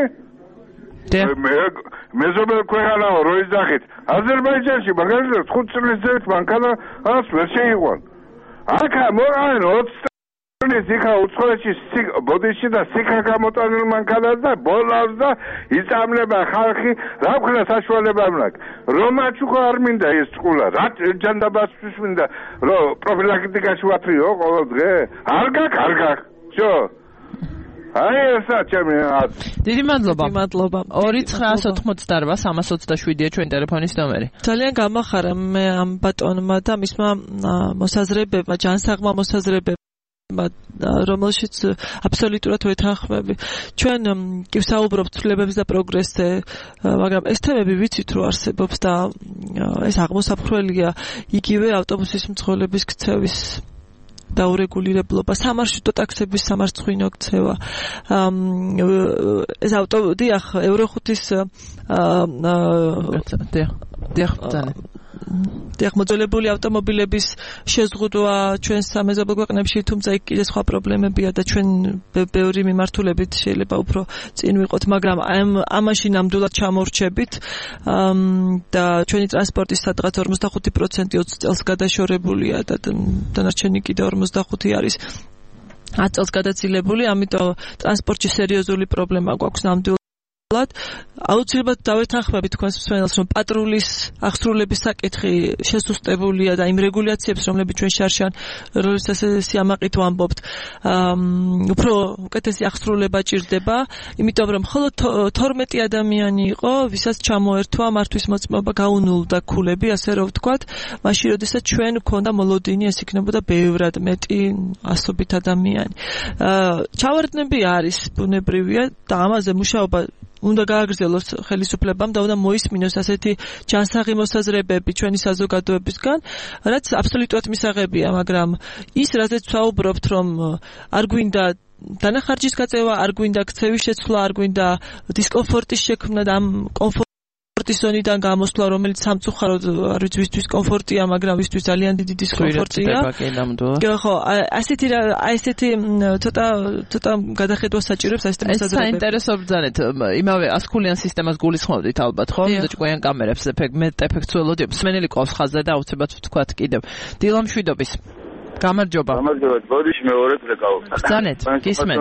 [SPEAKER 7] მე მეზობელ ქვეყანაო რო იზახით, აზერბაიჯანში მაგალითად ხუთ წლის ძვით მანქანა ას ვერ შეიყვან. აქა მოყავენ ოცი წლის იქა უცხოეთში ბოდიში და სიქა გამოტანილ მანქანას და ბოლავს და იწამლება ხალხი, რა ვქნა საშუალება მაქ. რომ აჩუხა არ მინდა ეს წყულა, რა ჯანდაბასთვის მინდა, რომ პროფილაქტიკაში ვათრიო ყოველ დღე. არ გაქვს, არ გაქვს. შო. აი ესა ჩემი ათ.
[SPEAKER 1] დიდი მადლობა.
[SPEAKER 2] დიდი მადლობა.
[SPEAKER 1] ორი ცხრაას ოთხმოცდარბა სამას ოცდაშვიდია ჩვენი ტელეფონის ნომერი.
[SPEAKER 2] ძალიან გამახარა მე ამ ბატონმა და მისმა მოსაზრებებმა, ჯანსაღმა მოსაზრებებმა, რომელშიც აბსოლუტურად ვეთანხმები. ჩვენ კი ვსაუბრობთ ცვლილებებზე და პროგრესზე, მაგრამ ეს თემები ვიცით რომ არსებობს და ეს აღმოსაფრთხოელია იგივე ავტობუსის მძღოლების ქცევის დაურეგულირებლობა, სამარშრუტო ტაქსების სამარცხვინო ქცევა. ეს ავტოდიახ ევრო ხუთის დიახ დიახ დიახ მოძველებული ავტომობილების შეზღუდვა ჩვენ სამეზობლო ქვეყნებში, თუმცა იქ კიდე სხვა პრობლემებია და ჩვენ ბევრი მიმართულებით შეიძლება უფრო წინ ვიყოთ, მაგრამ ამ ამაში ნამდვილად ჩამორჩებით და ჩვენი ტრანსპორტის სადღაც ორმოცდახუთი პროცენტი ოცი წელს გადაშორებულია და დანარჩენი კიდე ორმოცდახუთი არის ათ წელს გადაცილებული, ამიტომ ტრანსპორტში სერიოზული პრობლემა გვაქვს ნამდვილად. აუცილებლად დავეთანხმები თქვენს მსმენელს, რომ პატრულის აღსრულების საკითხი შესუსტებულია და იმ რეგულაციებს, რომლებიც ჩვენ შარშან როდესაც სიამაყით ვამბობთ, უფრო უკეთესი აღსრულება ჭირდება, იმიტომ რომ მხოლოდ თორმეტი ადამიანი იყო, ვისაც ჩამოერთვა მართვის მოწმობა, გაუნულდა ქულები, ასე რომ ვთქვათ, მაშინ როდესაც ჩვენ გვქონდა მოლოდინი, ეს იქნებოდა ბევრად მეტი ასობით ადამიანი. ჩავარდნები არის ბუნებრივია და ამაზე მუშაობა უნდა გააგრძელოს ხელისუფლებამ და უნდა მოისმინოს ასეთი ჯანსაღი მოსაზრებები ჩვენი საზოგადოებისგან, რაც აბსოლუტურად მისაღებია, მაგრამ ის, რაზეც ვსაუბრობთ, რომ არ გვინდა დანახარჯის გაწევა, არ გვინდა ქცევის შეცვლა, არ გვინდა დისკომფორტის შექმნა და ამ კომფორტის ზონიდან გამოსვლა, რომელიც სამწუხაროდ არ ვიცი ვისთვის კომფორტია, მაგრამ ვისთვის ძალიან დიდი დისკომფორტია. ხო, ასეთი აი ესეთი ცოტა ცოტა გადახედვა საჭიროებს ასეთი მოსაზრებები.
[SPEAKER 1] ეს საინტერესო ბრძანეთ. იმავე ასკულიან სისტემას გულისხმობდით ალბათ, ხო? და ჭკვიან კამერებს ეფექტ მეტ ეფექტს ველოდებ. მსმენელი ყავს ხაზზე და აუცილებლად ვთქვათ კიდევ. დილა მშვიდობის. გამარჯობა.
[SPEAKER 3] გამარჯობა. ბოდიში მეორე წეკავ.
[SPEAKER 1] ბრძანეთ, გისმენთ.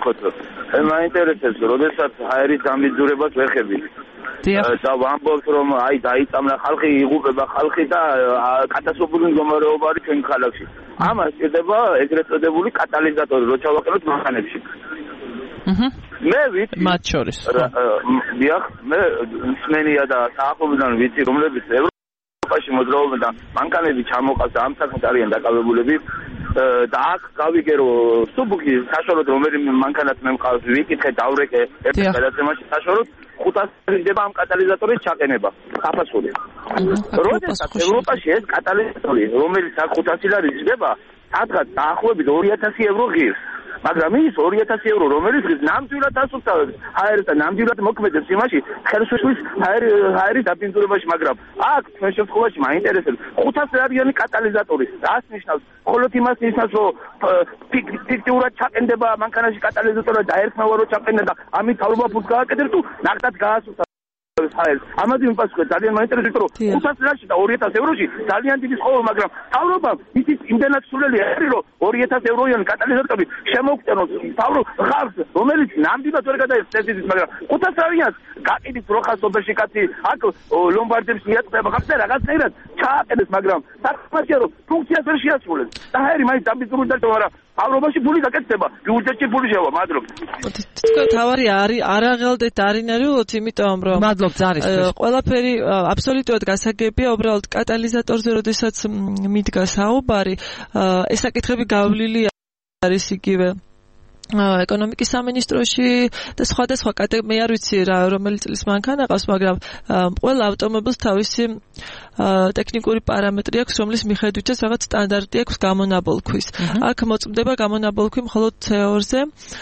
[SPEAKER 3] მე მაინტერესებს, როდესაც ჰაერის ამბიძურებას ვეხები. და ვამბობთ, რომ აი დაიწამნა ხალხი, იღუპება ხალხი და კატასტროფული მდგომარეობა არის ჩვენ ქალაქში. ამას ჭირდება ეგრეთ წოდებული კატალიზატორი, რო ჩავაკეთოთ მანქანებში.
[SPEAKER 1] აჰა.
[SPEAKER 3] მე ვიცი
[SPEAKER 1] მათ შორის.
[SPEAKER 3] დიახ, მე მსმენია და საახლობლიდან ვიცი, რომლებიც ევროპაში მოძრაობენ და მანქანები ჩამოყავს და ამ საქმით არიან დაკავებულები. და აქ გავიგერო სუბუქი საშუალოდ რომელი მანქანაც მე მყავს ვიკითხე დავრეკე ერთ გადაცემაში საშუალოდ ხუთას დება ამ კატალიზატორის ჩაყენება საფასური. როდესაც ევროპაში ეს კატალიზატორი რომელიც აქ ხუთასი ლარი იზრდება სადღაც დაახლოებით ორი ათასი ევრო ღირს. მაგრამ ის ორი ათასი ევრო რომელიც ღირს ნამდვილად ასუფთავებს ჰაერს და ნამდვილად მოქმედებს იმაში ხელშეშლის ჰაერის დაბინძურებაში, მაგრამ აქ ჩვენ შემთხვევაში მაინტერესებს ხუთას ლარიანი კატალიზატორი. რას ნიშნავს? მხოლოდ იმას ნიშნავს, რომ ფიქტიურად ჩაყენდება მანქანაში კატალიზატორი და დაერქმევა რომ ჩაყენდა და ამით თავრობა ფულს გააკეთებს თუ ნახტად გაასუფთავებს ჰაერს. ამაზე მიპასუხე ძალიან მაინტერესებს, რომ ხუთას ლარში და ორი ათას ევროში ძალიან დიდი სხოლა, მაგრამ თავრობამ ისიც იმდენად სულელი არის, რომ ორი ათასი ევროიანი კატალიზატორი შემოგწენოს თავრო ხალხს, რომელიც ნამდვილად ვერ გადაიხს ეს ის, მაგრამ ხუთას ლარიანს გაყიდით რო ხასობაში კაცი აქ ლომბარდებს მიაწყვება ხალხს და რაღაცნაირად ჩააყენეს, მაგრამ საქმეა რომ ფუნქციას ვერ შეასრულებს. და ჰაერი მაინც დამბიძურდა, მაგრამ თავრობაში ფული გაკეთდება, ბიუჯეტში ფული შევა, მადლობთ.
[SPEAKER 2] თქვენ თავარი არის არაღელდეთ არინარიულოთ, იმიტომ რომ
[SPEAKER 1] მადლობთ ზარისთვის.
[SPEAKER 2] ყველაფერი აბსოლუტურად გასაგებია, უბრალოდ კატალიზატორზე როდესაც მიდგა საუბარი, ეს საკითხები გავლილი არის იგივე ეკონომიკის სამინისტროში და სხვადასხვა კატეგორია, მე არ ვიცი რა რომელი წლის მანქანა ყავს, მაგრამ ყველა ავტომობილს თავისი ტექნიკური პარამეტრი აქვს, რომლის მიხედვითაც რაღაც სტანდარტი აქვს გამონაბოლქვის. აქ მოწმდება გამონაბოლქვი მხოლოდ ცე ორზე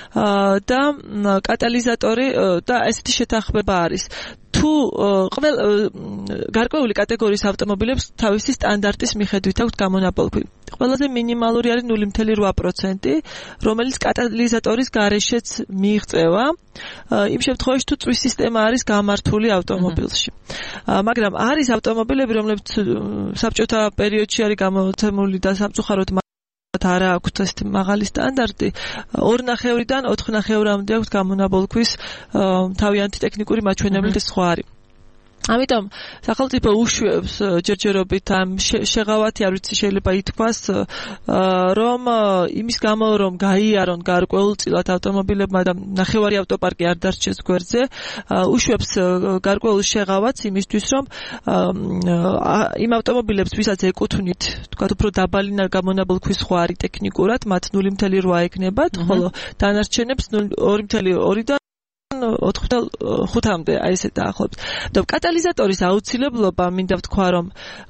[SPEAKER 2] და კატალიზატორი და ესეთი შეთანხმება არის. თუ ყოველ გარკვეული კატეგორიის ავტომობილებს თავისი სტანდარტის მიხედვით აქვს გამონაბოლქვი. ყველაზე მინიმალური არის ნული ათეული რვა პროცენტი, რომელიც კატალიზატორის გარეშეც მიიღწევა, იმ შემთხვევაში თუ წვის სისტემა არის გამართული ავტომობილში. მაგრამ არის ავტომობილები, რომლებიც საბჭოთა პერიოდში არის გამოცემული და სამწუხაროდ არა აქვს ეს მაღალი სტანდარტი, ორ ნახევრიდან ოთხ ნახევრამდე აქვს გამონაბოლქვის თავიანთი ტექნიკური მაჩვენებლები და სხვა არის. ამიტომ სახელმწიფო უშვებს ჯერჯერობით ამ შეღავათი, არ ვიცი შეიძლება ითქვას, რომ იმის გამო რომ გაიარონ გარკვეულწილად ავტომობილებმა და ნახევარი ავტოპარკი არ დარჩეს გვერდზე, უშვებს გარკვეულ შეღავათს იმისთვის, რომ იმ ავტომობილებს, ვისაც ეკუთვნით, თქვა უფრო დაბალი გამონაბოლქვის სხვა არის ტექნიკურად, მათ ნული ათეული რვა ეკნებათ, ხოლო დანარჩენებს ორი ათეული ორიდან ოთხ ხუთამდე აი ესე დაახლოებით. და კატალიზატორის აუცილებლობა მინდა ვთქვა, რომ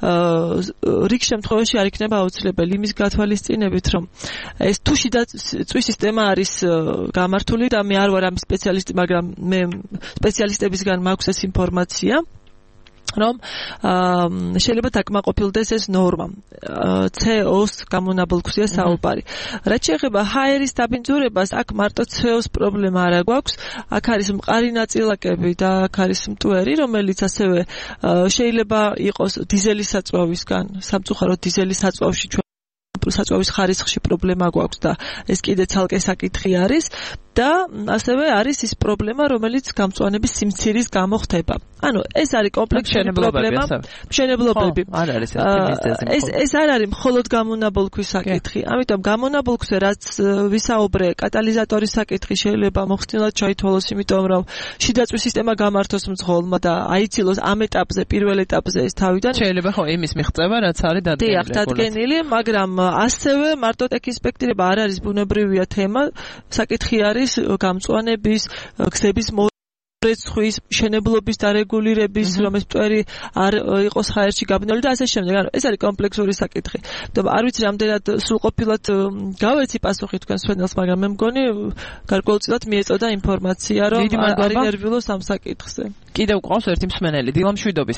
[SPEAKER 2] რიგ შემთხვევაში არ იქნება აუცილებელი იმის გათვალისწინებით, რომ ეს თუ შიდა წვის სისტემა არის გამართული და მე არ ვარ ამ სპეციალისტი, მაგრამ მე სპეციალისტებისგან მაქვს ეს ინფორმაცია, რომ შეიძლება დაკმაყოფილდეს ეს ნორმა. ცე ორს გამონაბოლქვია საუბარი. რაც შეეხება ჰაერის დაბინძურებას, აქ მარტო ცე ორს პრობლემა არ გვაქვს, აქ არის მყარი ნაწილაკები და აქ არის მტვერი, რომელიც ასევე შეიძლება იყოს დიზელის საწვავისგან, სამწუხაროდ დიზელის საწვავში საწვავის ხარისხში პრობლემა გვაქვს და ეს კიდე ცალკე საკითხი არის და ასევე არის ის პრობლემა, რომელიც გამწვანების სიმცირის გამო ხდება. ანუ ეს არის კომპლექსური პრობლემა. მშენებლობები.
[SPEAKER 1] არ არის ეს
[SPEAKER 2] ეს ეს არ არის მხოლოდ გამონაბოლქვის საკითხი. ამიტომ გამონაბოლქვზე რაც ვისაუბრე, კატალიზატორის საკითხი შეიძლება მოხსნილად ჩაითვალოს, იმიტომ რომ შიდაწვის სისტემა გამართოს მძღოლმა და აიცილოს ამ ეტაპზე, პირველ ეტაპზე ეს თავიდან.
[SPEAKER 1] შეიძლება ხო იმის მიღწევა, რაც არის დადგენილი.
[SPEAKER 2] დიახ, დადგენილი, მაგრამ ასევე მარტო ტექისპექტირება არ არის ბუნებრივია თემა, საკითხი არის გამწვანების, გზების რეცხვის, მშენებლობის დარეგულირების, რომ ეს მტვერი არ იყოს ჰაერში გაბნეული და ასე შემდეგ. ანუ ეს არის კომპლექსური საკითხი. არ ვიცი რამდენად სრულყოფილად გავეცი პასუხი თქვენს მშვენელს, მაგრამ მე მგონი გარკვეულწილად მიეწოდა ინფორმაცია, რომ არ ინერვიულოს ამ საკითხზე.
[SPEAKER 1] კიდევ ყავს ერთი მსმენელი, დილამ შვიდობის.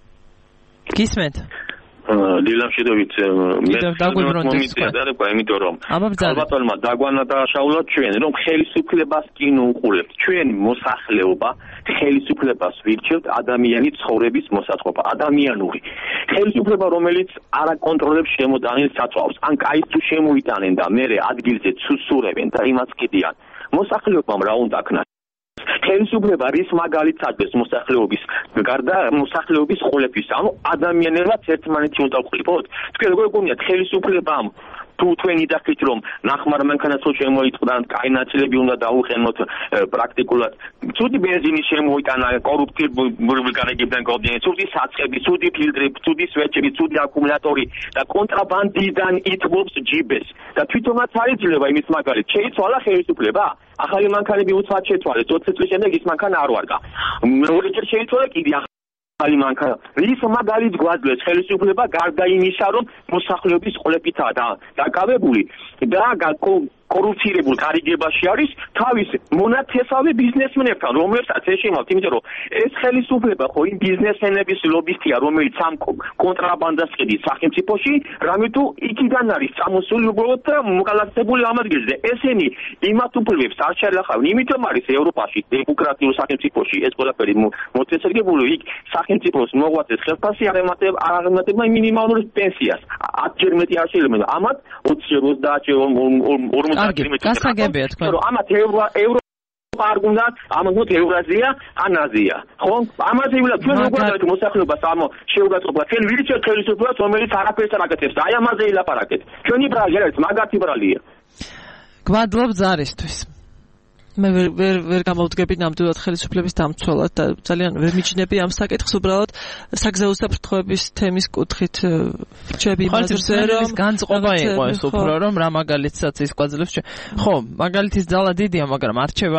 [SPEAKER 1] გისმენთ?
[SPEAKER 4] დილამ შვიდობით მე მომიწევდა, იმიტომ რომ ალბათმა დაგვანა დააშაულა ჩვენ, რომ ხელისუფლებას კი ნუყურებთ. ჩვენ მოსახლეობა ხელისუფლებას ვირჩევთ ადამიანის ცხოვრების მოსაწყობა, ადამიანური. ხელისუფლება, რომელიც არ აკონტროლებს შემოტანილ საწვავს, ან კაის თუ შემოიტანენ და მე ადგილზე ცუსურებენ და იმას კიდიან. მოსახლეობამ რა უნდა ქნას? ხელისუფლება რის მაგალითს აძლევს მოსახლეობის გარდა მოსახლეობის ყოლების, ანუ ადამიანებად ერთმანეთში უნდა ვყრიბოთ. თქვენ როგორ გონიათ ხელისუფლებამ თუ თქვენ იდახით რომ ნახმარ მანქანას შემოიტყდა, კაი ნაწილები უნდა დაუყენოთ პრაქტიკულად, ცუდი ბენზინი შემოიტანა, კორუფციული გარეგებიდან გავდიან, ცუდი საწყები, ცუდი ფილტრები, ცუდი სვეჩები, ცუდი აკუმულატორი და კონტრაბანდიდან ითმობს ჯიბეს და თვითონაც არ იძლევა იმის მაგალითს. შეიცვალა ხელისუფლება? ახალი მანქანები უცბად შეცვალეს, ოცი წლის შემდეგ ის მანქანა არ ვარგა. მეორეჯერ შეიცვალა კიდე ახალი მანქანა. რის მაგალითს გვაძლევს ხელისუფლება გარდა იმისა, რომ მოსახლეობის ყოლებითაა დაკავებული და კორუფცირებულ გარიგებაში არის თავის მონათესავე ბიზნესმენებთან, რომელსაც ეს შემავთ, იმიტომ რომ ეს ხელისუფლება ხო იმ ბიზნესმენების ლობისტია, რომელიც ამ კონტრაბანდას ყიდის სახელმწიფოში, რამე თუ იქიდან არის წამოსული უბრალოდ და მოკალათებული ამ ადგილზე. ესენი იმათ უფლებებს არ შეერახავენ, იმიტომ არის ევროპაში დემოკრატიულ სახელმწიფოში ეს ყველაფერი მოწესრიგებული, იქ სახელმწიფოს მოღვაწეს ხელფასი არ ემატება მინიმალურ პენსიას. ათჯერ მეტი არ შეიძლება. ამათ ოცჯერ, ოცდაათჯერ, ორმოცდაათჯერ
[SPEAKER 1] გასაგებია თქვენ.
[SPEAKER 4] ამათ ევრო არ უნდა, ამათ მოთ ევრაზია, ან აზია. ხო? ამაზე ვილა ჩვენ როგორ დავით მოსახლეობას ამ შეუგაწყობა. ჩვენ ვირჩევთ ხელისუფლებას, რომელიც არაფერს არ აკეთებს. აი ამაზე ილაპარაკეთ. ჩვენი ბრალი არის მაგათი ბრალია.
[SPEAKER 1] გვადლობ ზარისთვის.
[SPEAKER 2] მე ვერ ვერ ვერ გამოვდგები ნამდვილად ხელისუფლების დამცველად და ძალიან ვერ მიჩნდები ამ საკითხს, უბრალოდ საგზაო უსაფრთხოების თემის კუთხით რჩები იმაზე, რომ
[SPEAKER 1] განწყობა იყო ეს უფრო, რომ რა მაგალითსაც ის გვაძლევს. ხო, მაგალითის ძალა დიდია, მაგრამ არჩევა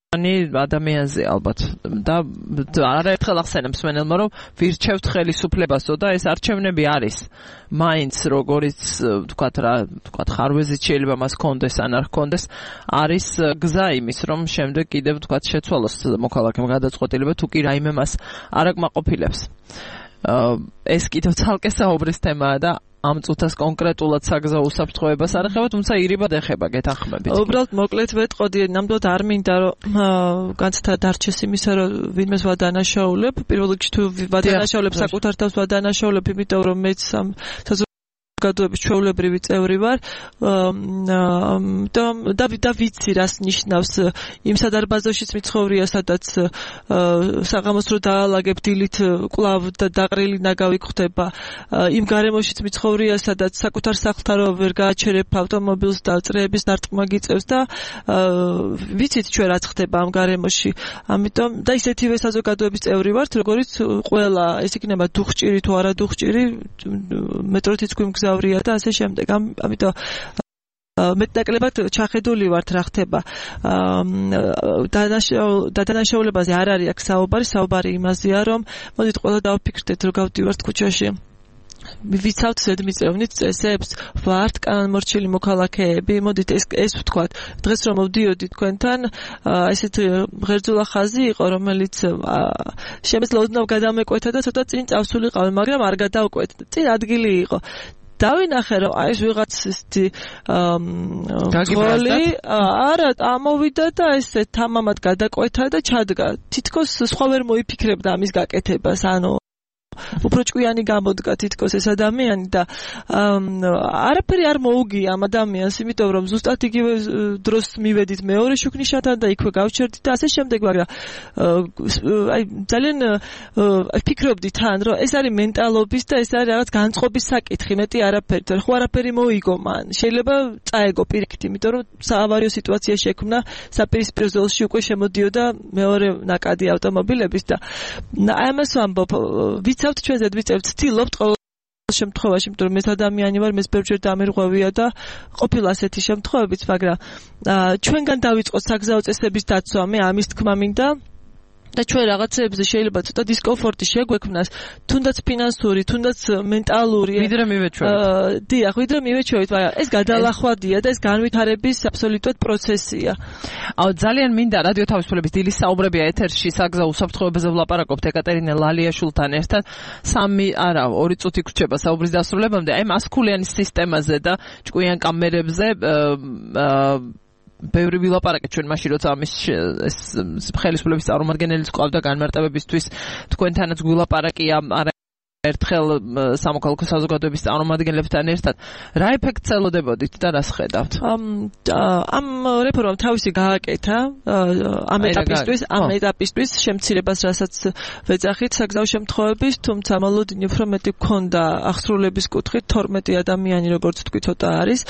[SPEAKER 1] ადამიანზე ალბათ და არაერთხელ ახსენებს მენელმა, რომ ვირჩევთ ხელისუფლებასო და ეს არჩევნები არის მაინც როგორიც თქვათ რა თქვათ ხარვეზით შეიძლება მას კონდეს ან არ კონდეს, არის გზა იმის, რომ შემდეგ კიდევ თქვათ შეცვალოს მოქალაქემ გადაწყვეტილება თუ კი რაიმე მას არ აკმაყოფილებს. ეს კიდევ ცალკე საუბრის თემაა და ამ წუთას კონკრეტულად საგზაო უსაფრთხოებას არ ეხება, თუმცა ირიბად ეხება, გეთანხმებით.
[SPEAKER 2] უბრალოდ მოკლედ ვეტყოდი, ნამდვილად არ მინდა რომ განცდა დარჩეს იმისა, რომ ვინმეს ვადანაშაულებ, პირველ რიგში თუ ვადანაშაულებ საკუთარ თავს ვადანაშაულებ, იმიტომ რომ მეც ამ საზოგადოების ჩვეულებრივი წევრი ვარ და და ვიცი რას ნიშნავს იმ სადარბაზოშიც მიცხოვრია, სადაც საღამოს რო დაალაგებ დილით კვლავ და დაყრილი ნაგავი ხდება, იმ გარემოშიც მიცხოვრია, სადაც საკუთარ სახლთან რო ვერ გააჩერებ ავტომობილს და წრეების დარტყმა გიწევს და ვიცით ჩვენ რაც ხდება ამ გარემოში. ამიტომ და ისეთივე საზოგადოების წევრი ვართ, როგორიც ყველა, ეს იქნება დუხჭირი თუ არა დუხჭირი, მეტროთიც გვიმგზა და ასე შემდეგ. ამიტომ მეტნაკლებად ჩახედული ვართ რა ხდება. დადანაშაულებაზე არ არის აქ საუბარი, საუბარი იმაზეა, რომ მოდით ყველა დავფიქრდეთ, რომ გავდივართ ქუჩაში. ვიცავთ ზედმიწევნით წესებს, ვართ კანონმორჩილი მოქალაქეები, მოდით ეს ეს ვთქვათ, დღეს რომ მოვდიოდი თქვენთან, ესეთ ღერძულა ხაზი იყო, რომელიც შემეძლო ოდნავ გადამეკვეთა და ცოტა წინ წავსულიყავი, მაგრამ არ გადავკვეთ. წინ ადგილი იყო. დავინახე რომ აი ეს ვიღაც ისეთი გოლი არა ამოვიდა და ესე თამამად გადაკვეთა და ჩადგა. თითქოს სხვა ვერ მოიფიქრებდა ამის გაკეთებას, ანუ უფრო ჭკვიანი გამოდგა თითქოს ეს ადამიანი და არაფერი არ მოუგია ამ ადამიანს, იმიტომ რომ ზუსტად იგივე დროს მივედით მეორე შუქნიშათან და იქვე გავჩერდით და ასე შემდეგ, მაგრამ აი ძალიან ფიქრობდი თან, რომ ეს არის მენტალობის და ეს არის რაღაც განწყობის საკითხი, მეტი არაფერი, თორე ხო არაფერი მოიგო მან. შეიძლება წაეგო პირიქით, იმიტომ რომ საავარიო სიტუაცია შექმნა საპირისპირო ზოლში უკვე შემოდიოდა მეორე ნაკადი ავტომობილების და აი ამას ვამბობ, ვიცავთ ჩვენ ზედმიწევრ ვცდილობთ ყოველ შემთხვევაში, იმიტომ რომ ეს ადამიანი ვარ, მე ბევრჯერ დამირღვევია და ყოფილა ასეთი შემთხვევებიც, მაგრამ ჩვენგან დავიწყოთ საგზაო წესების დაცვა, მე ამის თქმა მინდა და ჩვენ რაღაცებზე შეიძლება ცოტა დისკომფორტი შეგვექმნას, თუნდაც ფინანსური, თუნდაც მენტალური.
[SPEAKER 1] ვიდრე მივეჩვევით.
[SPEAKER 2] დიახ, ვიდრე მივეჩვევით, მაგრამ ეს გადალახვადია და ეს განვითარების აბსოლუტურად პროცესია.
[SPEAKER 1] აუ ძალიან მინდა რადიო თავისუფლების დილის საუბრებია ეთერში საგზაო უსაფრთხოებაზე ვლაპარაკობთ ეკატერინე ლალიაშვილთან ერთად. სამი არა, ორი წუთი გრჩება საუბრის დასრულებამდე. აი მასკულიანის სისტემაზე და ჭკვიან კამერებზე ბევრი ვილაპარაკეთ ჩვენ მაშინ როცა ამის ეს ხელისუფლების წარმომადგენელიც ყავდა განმარტებებისთვის თქვენთანაც გვილაპარაკია არა ერთხელ სამოქალაქო საზოგადოების წარმომადგენლებთან ერთად რა ეფექტს ელოდებოდით და რას ხედავთ?
[SPEAKER 2] ამ ამ რეფორმამ თავისი გააკეთა ამ ეტაპისთვის, ამ ეტაპისთვის შემცირებას რასაც ვეძახით საგზაო შემთხვევების, თუმცა მოლოდინი უფრო მეტი გქონდა აღსრულების კუთხით თორმეტი ადამიანი როგორც თქვი ცოტა არის.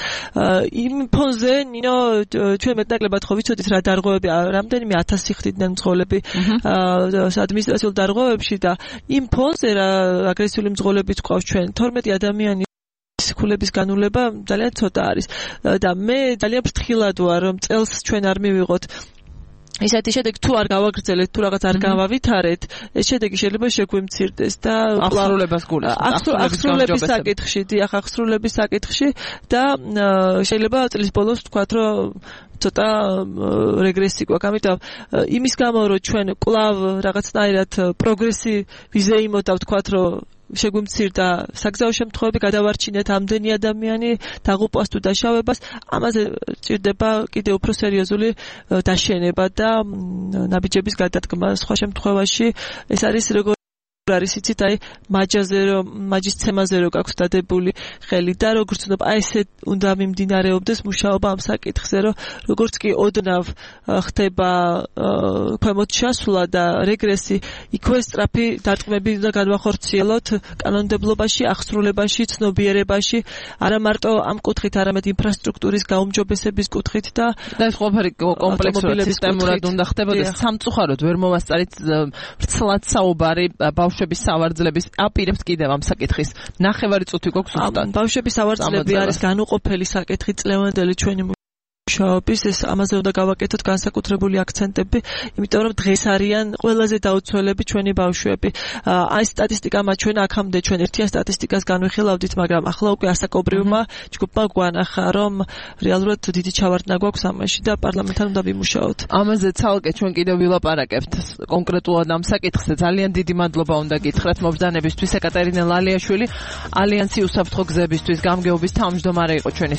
[SPEAKER 2] იმ ფონზე ნინო ჩვენ მეტნაკლებად ხო ვიცოდით რა დარღვევები, რამდენიმე ათასი ხდიდნენ მძღოლები ადმინისტრაციულ დარღვევებში და იმ ფონზე რა აგრესიული მძღოლებით ყავს ჩვენ თორმეტი ადამიანის ქულების განულება ძალიან ცოტა არის და მე ძალიან ფრთხილად ვარ რომ წელს ჩვენ არ მივიღოთ ისეთი შედეგი თუ არ გავაგრძელეთ თუ რაღაც არ გავავითარეთ ეს შედეგი შეიძლება შეგვიმცირდეს და
[SPEAKER 1] აღსრულებას გულისხმობ
[SPEAKER 2] აღსრულების საკითხში დიახ აღსრულების საკითხში და შეიძლება წლის ბოლოს ვთქვათ რომ ცოტა რეგრესი გვაქვს, ამიტომ იმის გამო რომ ჩვენ კვლავ რაღაცნაირად პროგრესივიზე იმოდა ვთქვათ რომ შეგვიმცირდა საგზაო შემთხვევები გადავარჩინეთ ამდენი ადამიანი დაღუპვას თუ დაშავებას, ამაზე ჭირდება კიდევ უფრო სერიოზული დაშენება და ნაბიჯების გადადგმა. სხვა შემთხვევაში ეს არის როგორ არის იცით აი მაჯაზე რომ მაჯის ცემაზე რო გაქვს დადებული ხელი და როგორც უნდა აი ესე უნდა მიმდინარეობდეს მუშაობა ამ საკითხზე რომ როგორც კი ოდნავ ხდება ქვემოთ ჩასვლა და რეგრესი იქვე სწრაფი დარტყმები უნდა განვახორციელოთ კანონმდებლობაში, აღსრულებაში, ცნობიერებაში, არა მარტო ამ კუთხით, არამედ ინფრასტრუქტურის გაუმჯობესების კუთხით და
[SPEAKER 1] და ეს ყველაფერი კომპლექსურად სისტემურად უნდა ხდებოდეს. სამწუხაროდ ვერ მოვასწარით ვრცლად საუბარი ბავშვების სავარძლების აპირებთ კიდევ ამ საკითხის ნახევარი წუთი გვაქვს უბრალოდ.
[SPEAKER 2] ბავშვების სავარძლები არის განუყოფელი საკითხი წლევანდელი ჩვენი მუშაობის, ეს ამაზე უნდა გავაკეთოთ განსაკუთრებული აქცენტები, იმიტომ რომ დღეს არიან ყველაზე დაუცველები ჩვენი ბავშვები. აი სტატისტიკა მათ ჩვენ აქამდე ჩვენ ერთიან სტატისტიკას განვიხილავდით, მაგრამ ახლა უკვე ასაკობრივმა ჯგუფმა გვანახა, რომ რეალურად დიდი ჩავარდნა გვაქვს ამაში და პარლამენტთან უნდა ვიმუშაოთ.
[SPEAKER 1] ამაზე ცალკე ჩვენ კიდევ ვილაპარაკებთ კონკრეტულად ამ საკითხზე. ძალიან დიდი მადლობა უნდა გითხრათ მობრძანებისთვის ეკატერინე ლალიაშვილი, ალიანსი უსაფრთხო გზებისთვის გამგეობის თავმჯდომარე იყო ჩვენი